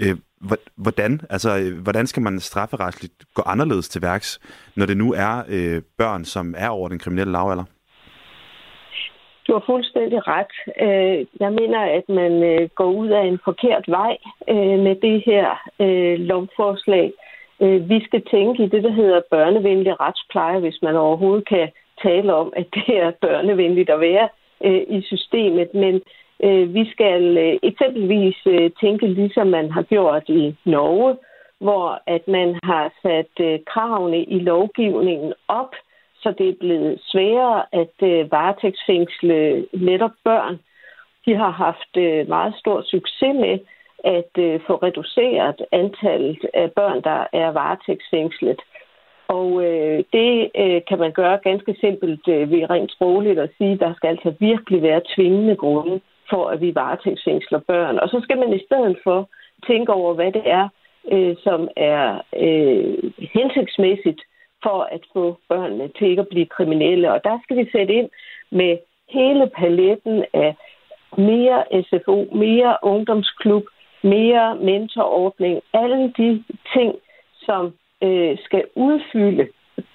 Hvordan skal man strafferetligt gå anderledes til værks, når det nu er børn, som er over den kriminelle lavalder? Du har fuldstændig ret. Jeg mener, at man går ud af en forkert vej med det her lovforslag. Vi skal tænke i det, der hedder børnevenlig retspleje, hvis man overhovedet kan tale om, at det er børnevenligt at være i systemet. Men vi skal eksempelvis tænke, ligesom man har gjort i Norge, hvor at man har sat kravene i lovgivningen op, så det er blevet sværere at varetægtsfængsle netop børn. De har haft meget stor succes med at få reduceret antallet af børn, der er varetægtsfængslet. Og det kan man gøre ganske simpelt ved rent sprogligt at sige, at der skal altså virkelig være tvingende grunde for, at vi varetægtsfængsler børn. Og så skal man i stedet for tænke over, hvad det er, som er hensigtsmæssigt for at få børnene til ikke at blive kriminelle. Og der skal vi sætte ind med hele paletten af mere SFO, mere ungdomsklub, mere mentorordning, alle de ting, som skal udfylde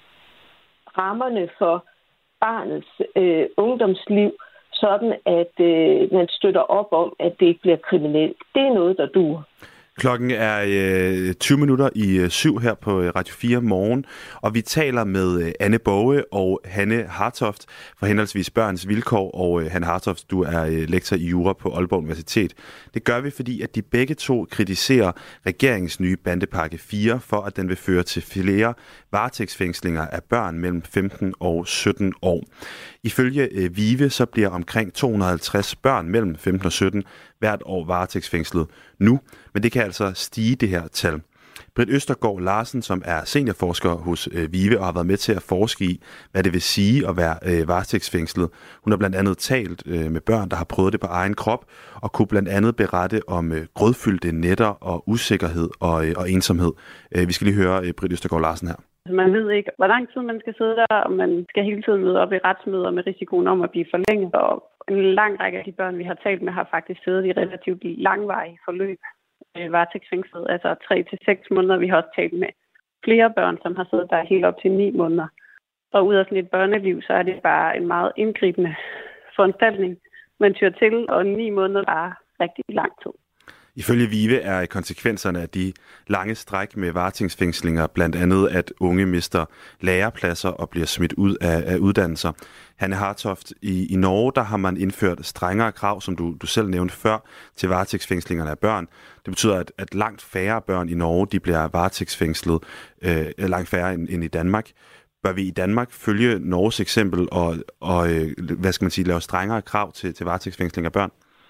rammerne for barnets ungdomsliv, sådan at man støtter op om, at det ikke bliver kriminelt. Det er noget, der duer. Klokken er 20 minutter i 7 her på Radio 4 morgen, og vi taler med Anne Borge og Hanne Hartoft fra henholdsvis Børns Vilkår, og Hanne Hartoft, du er lektor i jura på Aalborg Universitet. Det gør vi, fordi at de begge to kritiserer regeringens nye bandepakke 4 for, at den vil føre til flere varetægtsfængslinger af børn mellem 15 og 17 år. Ifølge VIVE så bliver omkring 250 børn mellem 15 og 17 hvert år varetægtsfængslet nu, men det kan altså stige det her tal. Britt Østergaard Larsen, som er seniorforsker hos VIVE og har været med til at forske i, hvad det vil sige at være varetægtsfængslet. Hun har blandt andet talt med børn, der har prøvet det på egen krop, og kunne blandt andet berette om grådfyldte nætter og usikkerhed og ensomhed. Vi skal lige høre Britt Østergaard Larsen her. Man ved ikke, hvor lang tid man skal sidde der, og man skal hele tiden møde op i retsmøder med risikoen om at blive forlænget. Og en lang række af de børn, vi har talt med, har faktisk siddet i relativt langvarige forløb varetægtsfængslet, altså 3 til 6 måneder. Vi har også talt med flere børn, som har siddet der helt op til 9 måneder. Og ud af sådan et børneliv, så er det bare en meget indgribende foranstaltning, man tyr til, og 9 måneder er rigtig lang tid. Ifølge VIVE er konsekvenserne af de lange stræk med varetægtsfængslinger blandt andet, at unge mister lærepladser og bliver smidt ud af uddannelser. Hanne Hartoft, i Norge der har man indført strengere krav, som du selv nævnte før, til varetægtsfængslingerne af børn. Det betyder, at langt færre børn i Norge de bliver varetægtsfængslet, langt færre end i Danmark. Bør vi i Danmark følge Norges eksempel og hvad skal man sige, lave strengere krav til varetægtsfængsling af børn?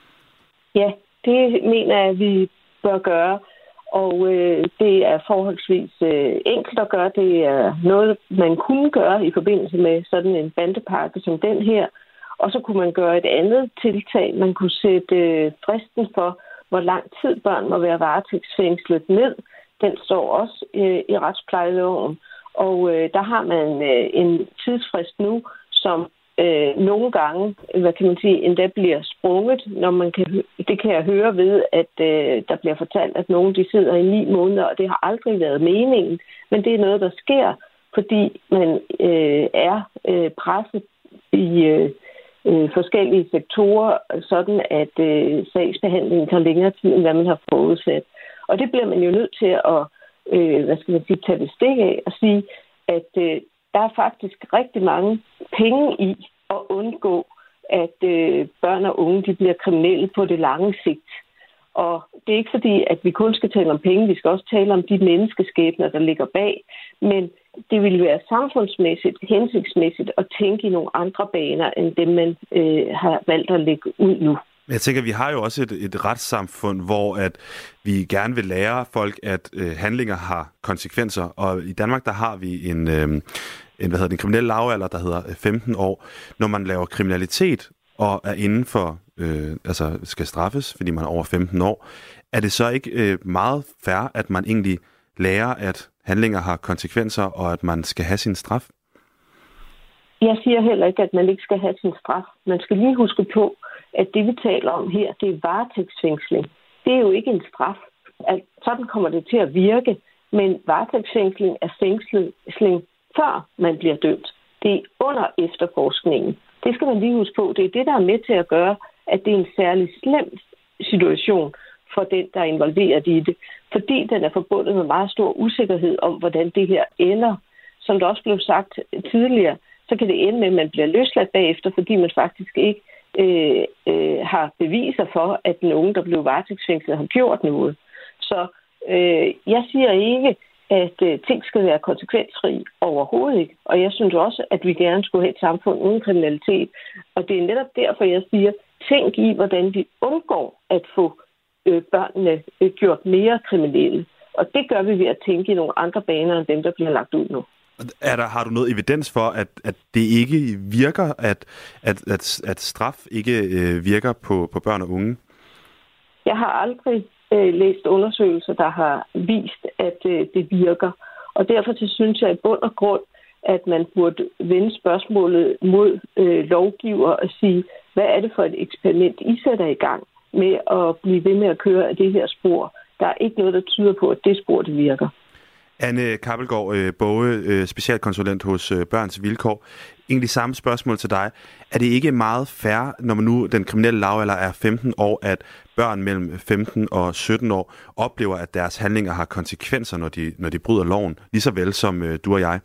Ja, det mener jeg, at vi bør gøre, og det er forholdsvis enkelt at gøre. Det er noget, man kunne gøre i forbindelse med sådan en bandepakke som den her, og så kunne man gøre et andet tiltag. Man kunne sætte fristen for, hvor lang tid børn må være varetægtsfængslet ned. Den står også i retsplejeloven, og der har man en tidsfrist nu, som nogle gange, hvad kan man sige, endda bliver sprunget, når man det kan jeg høre ved, at der bliver fortalt, at nogen de sidder i 9 måneder, og det har aldrig været meningen, men det er noget, der sker, fordi man er presset i forskellige sektorer, sådan at sagsbehandlingen tager længere tid, end hvad man har forudsat. Og det bliver man jo nødt til at tage bestik af og sige, at der er faktisk rigtig mange penge i at undgå, at børn og unge de bliver kriminelle på det lange sigt. Og det er ikke fordi, at vi kun skal tale om penge, vi skal også tale om de menneskeskæbner, der ligger bag. Men det vil være samfundsmæssigt, hensigtsmæssigt at tænke i nogle andre baner, end dem man har valgt at lægge ud nu. Jeg tænker, vi har jo også et retssamfund, hvor at vi gerne vil lære folk, at handlinger har konsekvenser. Og i Danmark, der har vi en kriminel lavalder, der hedder 15 år. Når man laver kriminalitet og er inden for, skal straffes, fordi man er over 15 år, er det så ikke meget fair, at man egentlig lærer, at handlinger har konsekvenser, og at man skal have sin straf? Jeg siger heller ikke, at man ikke skal have sin straf. Man skal lige huske på, at det, vi taler om her, det er varetægtsfængsling. Det er jo ikke en straf. Sådan kommer det til at virke, men varetægtsfængsling er fængsling, før man bliver dømt. Det er under efterforskningen. Det skal man lige huske på. Det er det, der er med til at gøre, at det er en særlig slem situation for den, der er involveret i det. Fordi den er forbundet med meget stor usikkerhed om, hvordan det her ender. Som der også blev sagt tidligere, så kan det ende med, at man bliver løsladt bagefter, fordi man faktisk ikke har beviser for, at den unge, der blev varetægtsfængslet, har gjort noget. Så jeg siger ikke, at ting skal være konsekvensfri overhovedet ikke. Og jeg synes også, at vi gerne skulle have et samfund uden kriminalitet. Og det er netop derfor, jeg siger, tænk i, hvordan vi undgår at få børnene gjort mere kriminelle. Og det gør vi ved at tænke i nogle andre baner, end dem, der bliver lagt ud nu. Har du noget evidens for, at det ikke virker, at straf ikke virker på børn og unge? Jeg har aldrig læst undersøgelser, der har vist, at det virker. Og derfor så synes jeg i bund og grund, at man burde vende spørgsmålet mod lovgiver og sige, hvad er det for et eksperiment, I sætter i gang med at blive ved med at køre af det her spor? Der er ikke noget, der tyder på, at det spor, det virker. Anne Kappelgaard, Båge, specialkonsulent hos Børns Vilkår. Egentlig samme spørgsmål til dig. Er det ikke meget fair, når man nu den kriminelle lavalder er 15 år, at børn mellem 15 og 17 år oplever, at deres handlinger har konsekvenser, når de bryder loven, lige så vel som du og jeg?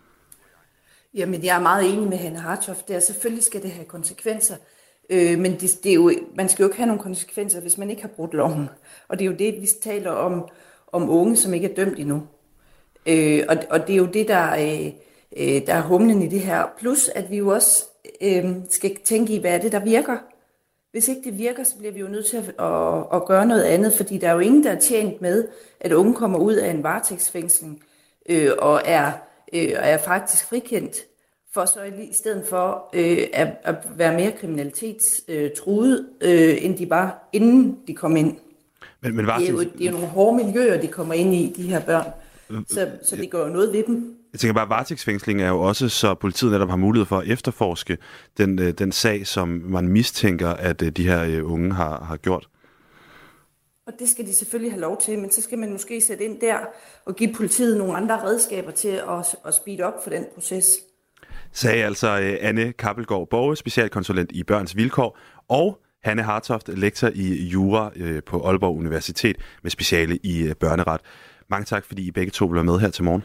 Jamen, jeg er meget enig med Hanne Hartoft. Selvfølgelig skal det have konsekvenser. Men det er jo, man skal jo ikke have nogen konsekvenser, hvis man ikke har brudt loven. Og det er jo det, vi taler om unge, som ikke er dømt endnu. Og det er jo det, der er humlen i det her. Plus, at vi jo også skal tænke i, hvad er det, der virker. Hvis ikke det virker, så bliver vi jo nødt til at gøre noget andet, fordi der er jo ingen, der er tjent med, at unge kommer ud af en varetægtsfængsling og er faktisk frikendt, for så i stedet for at være mere kriminalitetstruet, end de var, inden de kom ind. Men det er jo nogle hårde miljøer, de kommer ind i, de her børn. Så det går jo noget ved dem. Jeg tænker bare, at varetægtsfængsling er jo også, så politiet netop har mulighed for at efterforske den sag, som man mistænker, at de her unge har gjort. Og det skal de selvfølgelig have lov til, men så skal man måske sætte ind der og give politiet nogle andre redskaber til at speede op for den proces. Sagde altså Anne Kappelgaard Båge, specialkonsulent i Børns Vilkår, og Hanne Hartoft, lektor i jura på Aalborg Universitet med speciale i børneret. Mange tak, fordi I begge to blev med her til morgen.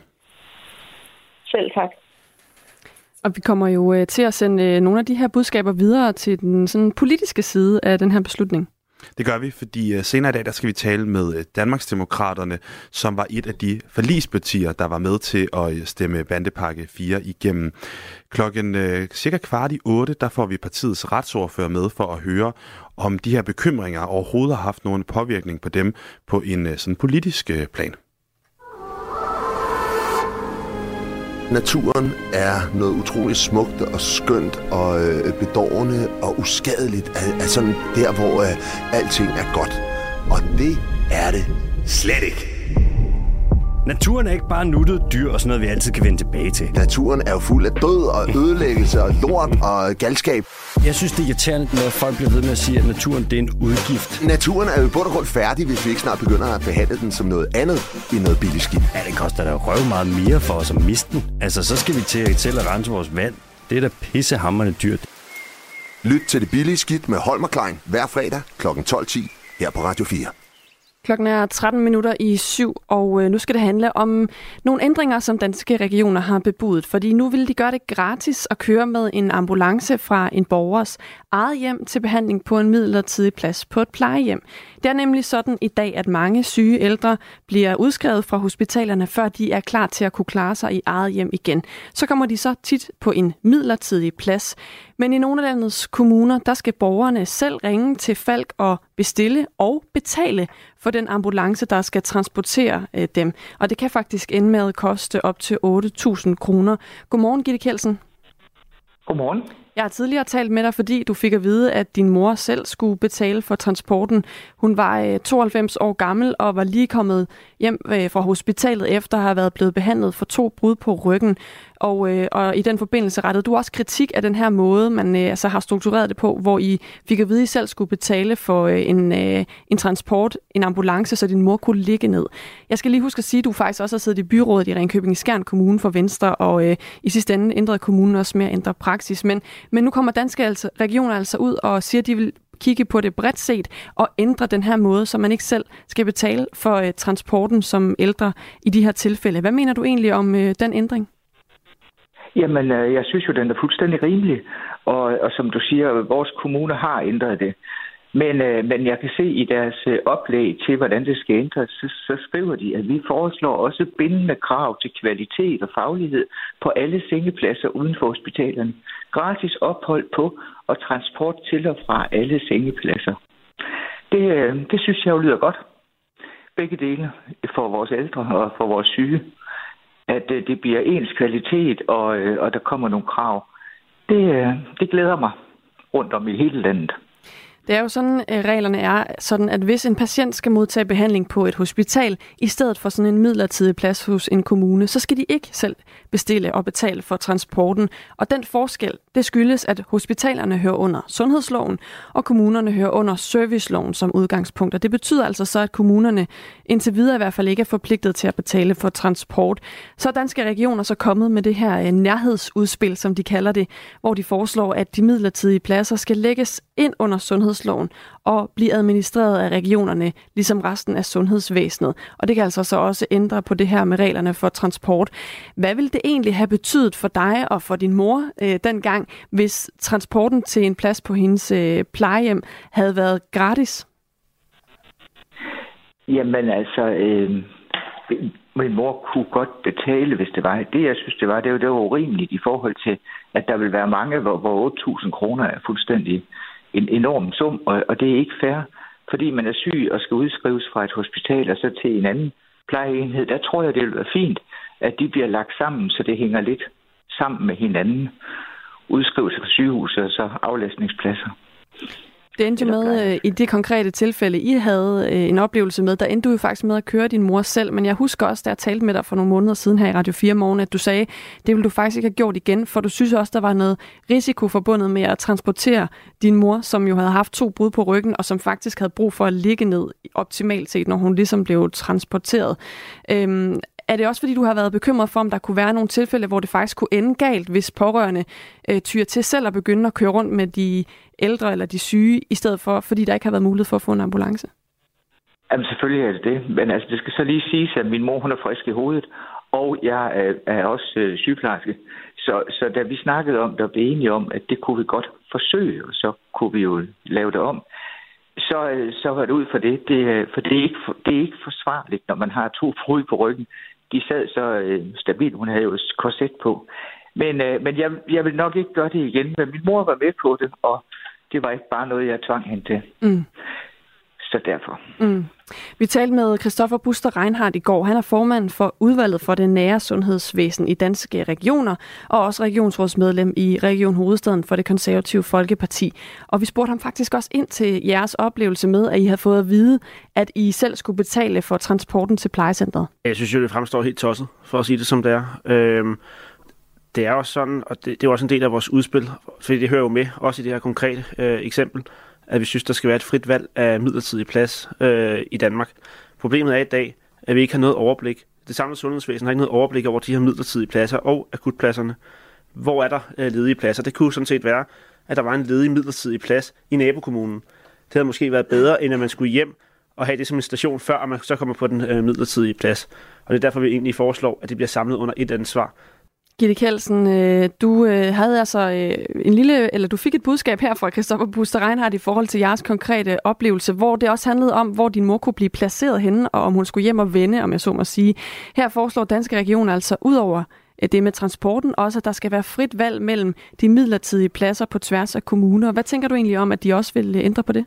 Selv tak. Og vi kommer jo til at sende nogle af de her budskaber videre til den sådan politiske side af den her beslutning. Det gør vi, fordi senere i dag der skal vi tale med Danmarksdemokraterne, som var et af de forligspartier, der var med til at stemme bandepakke 4 igennem. Klokken cirka 7:15, der får vi partiets retsordfører med for at høre, om de her bekymringer overhovedet har haft nogen påvirkning på dem på en sådan politisk plan. Naturen er noget utroligt smukt og skønt og bedårende og uskadeligt. Er sådan der, hvor alting er godt. Og det er det slet ikke. Naturen er ikke bare nuttet dyr og sådan noget, vi altid kan vende tilbage til. Naturen er jo fuld af død og ødelæggelse og lort og galskab. Jeg synes, det er irriterende, når folk bliver ved med at sige, at naturen det er en udgift. Naturen er jo i bund og grund færdig, hvis vi ikke snart begynder at behandle den som noget andet end noget billigt skidt. Ja, det koster da røv meget mere for os at miste den. Altså, så skal vi til at rense vores vand. Det er da pissehamrende dyrt. Lyt til det billige skidt med Holm og Klein hver fredag kl. 12:10 her på Radio 4. Klokken er 7:13, og nu skal det handle om nogle ændringer, som danske regioner har bebudet. Fordi nu vil de gøre det gratis at køre med en ambulance fra en borgers eget hjem til behandling på en midlertidig plads på et plejehjem. Det er nemlig sådan i dag, at mange syge ældre bliver udskrevet fra hospitalerne, før de er klar til at kunne klare sig i eget hjem igen. Så kommer de så tit på en midlertidig plads. Men i nogle af landets kommuner, der skal borgerne selv ringe til Falck og bestille og betale for den ambulance, der skal transportere dem. Og det kan faktisk ende med at koste op til 8.000 kroner. Godmorgen, Gitte Kjeldsen. Godmorgen. Jeg har tidligere talt med dig, fordi du fik at vide, at din mor selv skulle betale for transporten. Hun var 92 år gammel og var lige kommet hjem fra hospitalet efter at have været blevet behandlet for 2 brud på ryggen. Og i den forbindelse rettede du også kritik af den her måde, man har struktureret det på, hvor I fik at vide, at I selv skulle betale for en transport, en ambulance, så din mor kunne ligge ned. Jeg skal lige huske at sige, at du faktisk også har siddet i byrådet i Ringkøbing-Skjern Kommune for Venstre, og i sidste ende ændrede kommunen også mere ændre praksis. Men nu kommer danske regioner altså ud og siger, at de vil kigge på det bredt set og ændre den her måde, så man ikke selv skal betale for transporten som ældre i de her tilfælde. Hvad mener du egentlig om den ændring? Jamen, jeg synes jo, den er fuldstændig rimelig, og som du siger, vores kommuner har ændret det. Men jeg kan se i deres oplæg til, hvordan det skal ændres, så skriver de, at vi foreslår også bindende krav til kvalitet og faglighed på alle sengepladser uden for hospitalerne. Gratis ophold på og transport til og fra alle sengepladser. Det synes jeg jo lyder godt. Begge dele for vores ældre og for vores syge. At det bliver ens kvalitet, og der kommer nogle krav. Det glæder mig rundt om i hele landet. Det er jo sådan, reglerne er sådan, at hvis en patient skal modtage behandling på et hospital, i stedet for sådan en midlertidig plads hos en kommune, så skal de ikke selv bestille og betale for transporten. Og den forskel, det skyldes, at hospitalerne hører under sundhedsloven, og kommunerne hører under serviceloven som udgangspunkt. Og det betyder altså så, at kommunerne indtil videre i hvert fald ikke er forpligtet til at betale for transport. Så er Danske Regioner så kommet med det her nærhedsudspil, som de kalder det, hvor de foreslår, at de midlertidige pladser skal lægges ind under sundhedsloven og blive administreret af regionerne, ligesom resten af sundhedsvæsenet. Og det kan altså så også ændre på det her med reglerne for transport. Hvad ville det egentlig have betydet for dig og for din mor dengang, hvis transporten til en plads på hendes plejehjem havde været gratis? Jamen altså, min mor kunne godt betale, hvis det var. Det, jeg synes, det var urimeligt i forhold til, at der vil være mange, hvor 8.000 kroner er fuldstændig en enorm sum, og det er ikke fair, fordi man er syg og skal udskrives fra et hospital og så til en anden plejeenhed. Der tror jeg, det vil være fint, at de bliver lagt sammen, så det hænger lidt sammen med hinanden. Udskrivelse fra sygehuset og så aflastningspladser. Det endte jo med, i det konkrete tilfælde, I havde en oplevelse med, der endte du jo faktisk med at køre din mor selv, men jeg husker også, da jeg talte med dig for nogle måneder siden her i Radio 4 Morgen, at du sagde, det ville du faktisk ikke have gjort igen, for du synes også, der var noget risiko forbundet med at transportere din mor, som jo havde haft 2 brud på ryggen, og som faktisk havde brug for at ligge ned optimalt set, når hun ligesom blev transporteret. Er det også, fordi du har været bekymret for, om der kunne være nogle tilfælde, hvor det faktisk kunne ende galt, hvis pårørende tyr til selv at begynde at køre rundt med de ældre eller de syge, i stedet for, fordi der ikke har været mulighed for at få en ambulance? Jamen selvfølgelig er det det, men altså, det skal så lige siges, at min mor hun er frisk i hovedet, og jeg er også sygeplejerske. Så da vi snakkede om det og blev enige om, at det kunne vi godt forsøge, og så kunne vi jo lave det om, så var det ud for det. For det er ikke forsvarligt, når man har 2 brud på ryggen. De sad så stabilt. Hun havde jo et korset på. Men jeg vil nok ikke gøre det igen. Men min mor var med på det, og det var ikke bare noget, jeg tvang hende til. Så derfor. Vi talte med Christoffer Buster Reinhardt i går. Han er formand for udvalget for det nære sundhedsvæsen i Danske Regioner, og også regionsrådsmedlem i Region Hovedstaden for det Konservative Folkeparti. Og vi spurgte ham faktisk også ind til jeres oplevelse med, at I havde fået at vide, at I selv skulle betale for transporten til plejecentret. Jeg synes jo, det fremstår helt tosset, for at sige det som det er. Det er også sådan, og det er også en del af vores udspil, fordi det hører jo med, også i det her konkrete eksempel, at vi synes, der skal være et frit valg af midlertidig plads i Danmark. Problemet er i dag, at vi ikke har noget overblik. Det samlede sundhedsvæsen har ikke noget overblik over de her midlertidige pladser og akutpladserne. Hvor er der ledige pladser? Det kunne sådan set være, at der var en ledig midlertidig plads i nabokommunen. Det havde måske været bedre, end at man skulle hjem og have det som en station, før man så kommer på den midlertidige plads. Og det er derfor, vi egentlig foreslår, at det bliver samlet under et ansvar. Gitte Kjeldsen, du havde altså du fik et budskab her fra Christoffer Buster Reinhardt i forhold til jeres konkrete oplevelse, hvor det også handlede om, hvor din mor kunne blive placeret henne, og om hun skulle hjem og vende, om jeg så må sige. Her foreslår Danske Regioner altså ud over det med transporten også, at der skal være frit valg mellem de midlertidige pladser på tværs af kommuner. Hvad tænker du egentlig om, at de også vil ændre på det?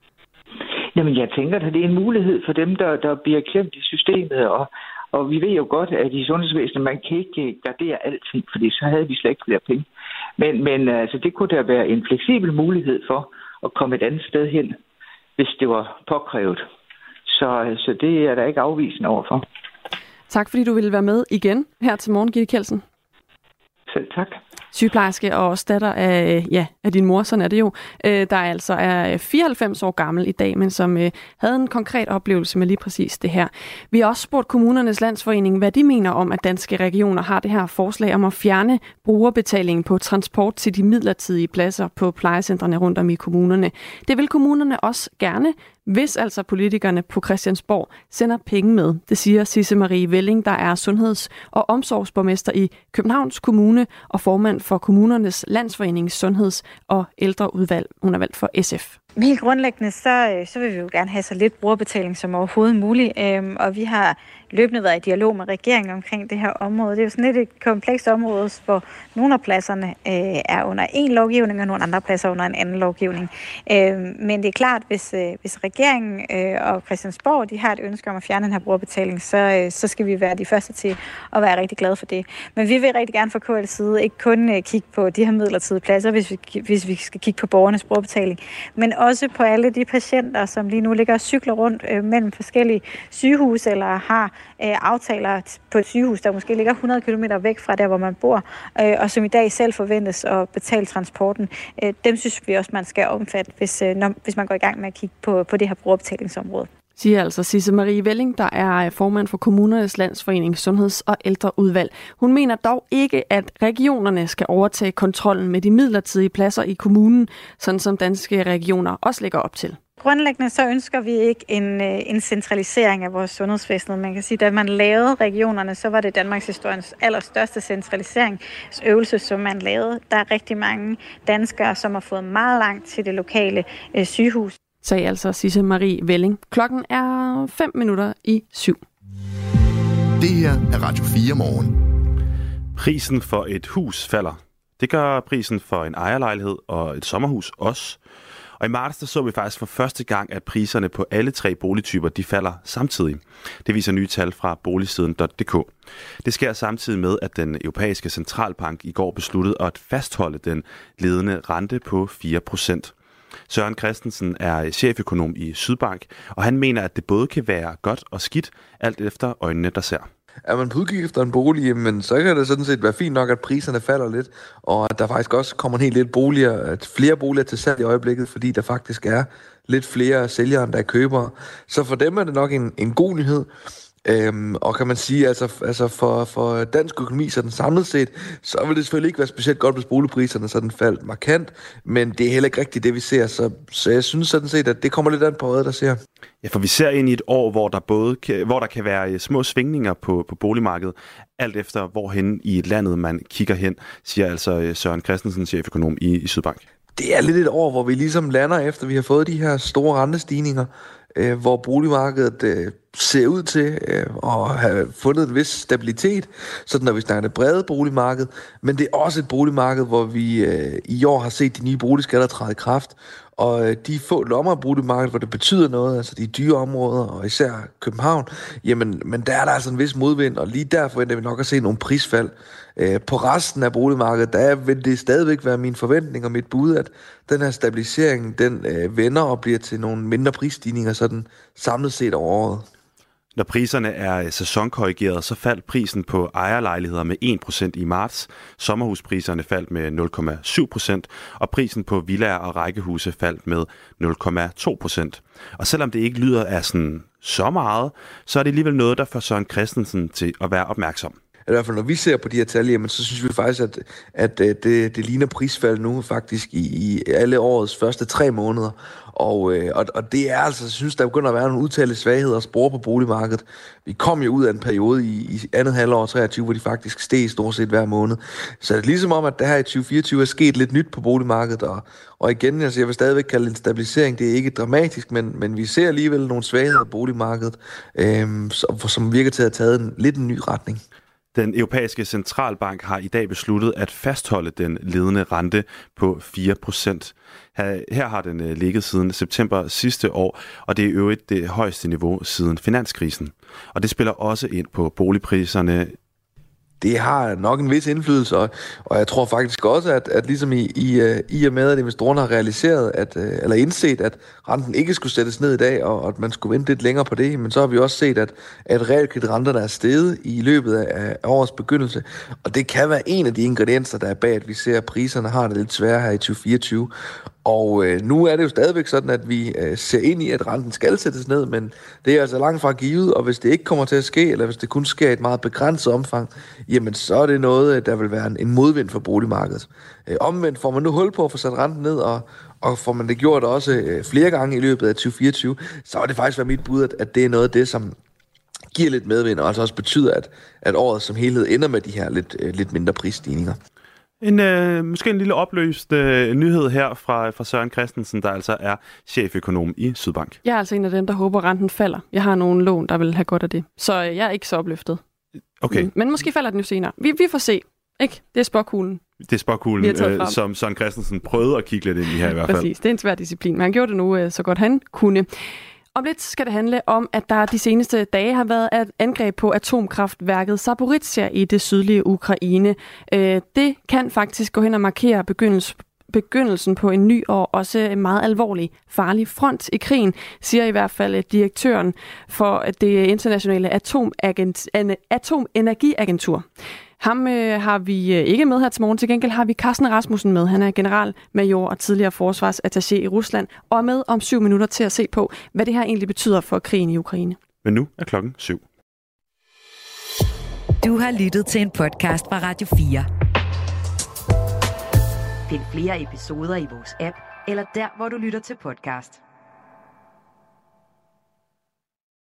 Jamen, jeg tænker, at det er en mulighed for dem, der bliver klemt i systemet, og vi ved jo godt, at i sundhedsvæsenet, man kan ikke gardere alting, fordi så havde vi slet ikke flere penge. Men altså, det kunne der være en fleksibel mulighed for at komme et andet sted hen, hvis det var påkrævet. Så det er der ikke afvisende overfor. Tak fordi du ville være med igen her til morgen, Gitte Kjeldsen. Selv tak. Sygeplejerske og også datter af din mor, sådan er det jo, der altså er 94 år gammel i dag, men som havde en konkret oplevelse med lige præcis det her. Vi har også spurgt Kommunernes Landsforening, hvad de mener om, at Danske Regioner har det her forslag om at fjerne brugerbetalingen på transport til de midlertidige pladser på plejecentrene rundt om i kommunerne. Det vil kommunerne også gerne, hvis altså politikerne på Christiansborg sender penge med. Det siger Sisse Marie Velling, der er sundheds- og omsorgsborgmester i Københavns Kommune og formand for Kommunernes Landsforenings Sundheds- og Ældreudvalg. Hun er valgt for SF. Helt grundlæggende, så vil vi jo gerne have så lidt brugerbetaling som overhovedet muligt. Og vi har løbende været i dialog med regeringen omkring det her område. Det er jo sådan et komplekst område, hvor nogle af pladserne er under en lovgivning, og nogle andre pladser under en anden lovgivning. Men det er klart, hvis regeringen og Christiansborg de har et ønske om at fjerne den her brugerbetaling, så skal vi være de første til at være rigtig glade for det. Men vi vil rigtig gerne fra KL's side ikke kun kigge på de her midlertidige pladser, hvis vi skal kigge på borgernes brugerbetaling, men også på alle de patienter, som lige nu ligger og cykler rundt mellem forskellige sygehus, eller har aftaler på et sygehus, der måske ligger 100 km væk fra der, hvor man bor, og som i dag selv forventes at betale transporten. Dem synes vi også, man skal omfatte, hvis man går i gang med at kigge på det her brugerbetalingsområde. Siger altså Sisse Marie Velling, der er formand for Kommunernes Landsforening Sundheds- og Ældreudvalg. Hun mener dog ikke, at regionerne skal overtage kontrollen med de midlertidige pladser i kommunen, sådan som Danske Regioner også lægger op til. Grundlæggende så ønsker vi ikke en centralisering af vores sundhedsvæsen. Man kan sige, at da man lavede regionerne, så var det Danmarks historiens allerstørste centraliseringsøvelse, som man lavede. Der er rigtig mange danskere, som har fået meget langt til det lokale sygehus. Sagde altså Sisse Marie Velling. Klokken er 7:05. Det her er Radio 4 morgen. Prisen for et hus falder. Det gør prisen for en ejerlejlighed og et sommerhus også. Og i marts der så vi faktisk for første gang, at priserne på alle 3 boligtyper de falder samtidig. Det viser nye tal fra boligsiden.dk. Det sker samtidig med, at den europæiske centralbank i går besluttede at fastholde den ledende rente på 4%. Søren Christensen er cheføkonom i Sydbank, og han mener, at det både kan være godt og skidt, alt efter øjnene, der ser. Er man på udkig efter en bolig, men så kan det sådan set være fint nok, at priserne falder lidt, og at der faktisk også kommer en hel del flere boliger til salg i øjeblikket, fordi der faktisk er lidt flere sælgere, end der er købere. Så for dem er det nok en god nyhed. Og kan man sige, altså for dansk økonomi sådan samlet set, så vil det selvfølgelig ikke være specielt godt, hvis boligpriserne sådan faldt markant, men det er heller ikke rigtigt det, vi ser. Så jeg synes sådan set, at det kommer lidt an på øjet, der ser. Ja, for vi ser ind i et år, hvor der kan være små svingninger på boligmarkedet, alt efter hvorhen i landet man kigger hen, siger altså Søren Christensen, cheføkonom i Sydbank. Det er lidt et år, hvor vi ligesom lander efter, vi har fået de her store rentestigninger, hvor boligmarkedet ser ud til at have fundet en vis stabilitet, sådan når vi snakker det brede boligmarked, men det er også et boligmarked, hvor vi i år har set de nye boligskatter træde i kraft, og de få lommer af boligmarkedet, hvor det betyder noget, altså de dyre områder, og især København, men der er der altså en vis modvind, og lige der forventer vi nok at se nogle prisfald. På resten af boligmarkedet, der vil det stadigvæk være min forventning og mit bud, at den her stabilisering, den vender og bliver til nogle mindre prisstigninger, sådan samlet set over året. Når priserne er sæsonkorrigeret, så faldt prisen på ejerlejligheder med 1% i marts. Sommerhuspriserne faldt med 0,7%, og prisen på villaer og rækkehuse faldt med 0,2%. Og selvom det ikke lyder af så meget, så er det alligevel noget, der får Søren Christensen til at være opmærksom. I hvert fald når vi ser på de her tal, jamen, så synes vi faktisk, at det ligner prisfald nu faktisk i alle årets første 3 måneder. Og det er altså, jeg synes, der begynder at være nogle udtalte svagheder og spore på boligmarkedet. Vi kom jo ud af en periode i andet halvår 23, hvor de faktisk steg stort set hver måned. Så det er ligesom om, at der her i 2024 er sket lidt nyt på boligmarkedet. Og igen, altså, jeg vil stadigvæk kalde det en stabilisering. Det er ikke dramatisk, men vi ser alligevel nogle svagheder på boligmarkedet, som virker til at have taget lidt en ny retning. Den europæiske centralbank har i dag besluttet at fastholde den ledende rente på 4%. Her har den ligget siden september sidste år, og det er i øvrigt det højeste niveau siden finanskrisen. Og det spiller også ind på boligpriserne. Det har nok en vis indflydelse, og jeg tror faktisk også, at ligesom i og med, at investorerne har realiseret, eller indset, at renten ikke skulle sættes ned i dag, og at man skulle vente lidt længere på det, men så har vi også set, at realkreditrenterne er steget i løbet af årets begyndelse, og det kan være en af de ingredienser, der er bag, at vi ser, at priserne har det lidt sværere her i 2024. Og nu er det jo stadigvæk sådan, at vi ser ind i, at renten skal sættes ned, men det er altså langt fra givet, og hvis det ikke kommer til at ske, eller hvis det kun sker i et meget begrænset omfang, jamen så er det noget, der vil være en modvind for boligmarkedet. Omvendt får man nu hul på at få sat renten ned, og får man det gjort også flere gange i løbet af 2024, så er det faktisk været mit bud, at det er noget af det, som giver lidt medvind, og altså også betyder, at året som helhed ender med de her lidt mindre prisstigninger. Måske en lille opløst nyhed her fra Søren Christensen, der altså er cheføkonom i Sydbank. Jeg er altså en af dem, der håber, renten falder. Jeg har nogle lån, der vil have godt af det. Så jeg er ikke så opløftet. Okay. Men måske falder den jo senere. Vi får se. Ikke? Det er spåkuglen. Det er spåkuglen, som Søren Christensen prøvede at kigge lidt ind i her i hvert fald. Præcis, det er en svær disciplin, men han gjorde det nu så godt han kunne. Om lidt skal det handle om, at der de seneste dage har været et angreb på atomkraftværket Zaporizhzhia i det sydlige Ukraine. Det kan faktisk gå hen og markere begyndelsen på en ny og også en meget alvorlig farlig front i krigen, siger i hvert fald direktøren for det internationale atomenergiagentur. Ham har vi ikke med her til morgen. Til gengæld har vi Carsten Rasmussen med. Han er generalmajor og tidligere forsvarsattaché i Rusland, og er med om 7 minutter til at se på, hvad det her egentlig betyder for krigen i Ukraine. Men nu er klokken 7. Du har lyttet til en podcast fra Radio 4. Find flere episoder i vores app, eller der, hvor du lytter til podcast.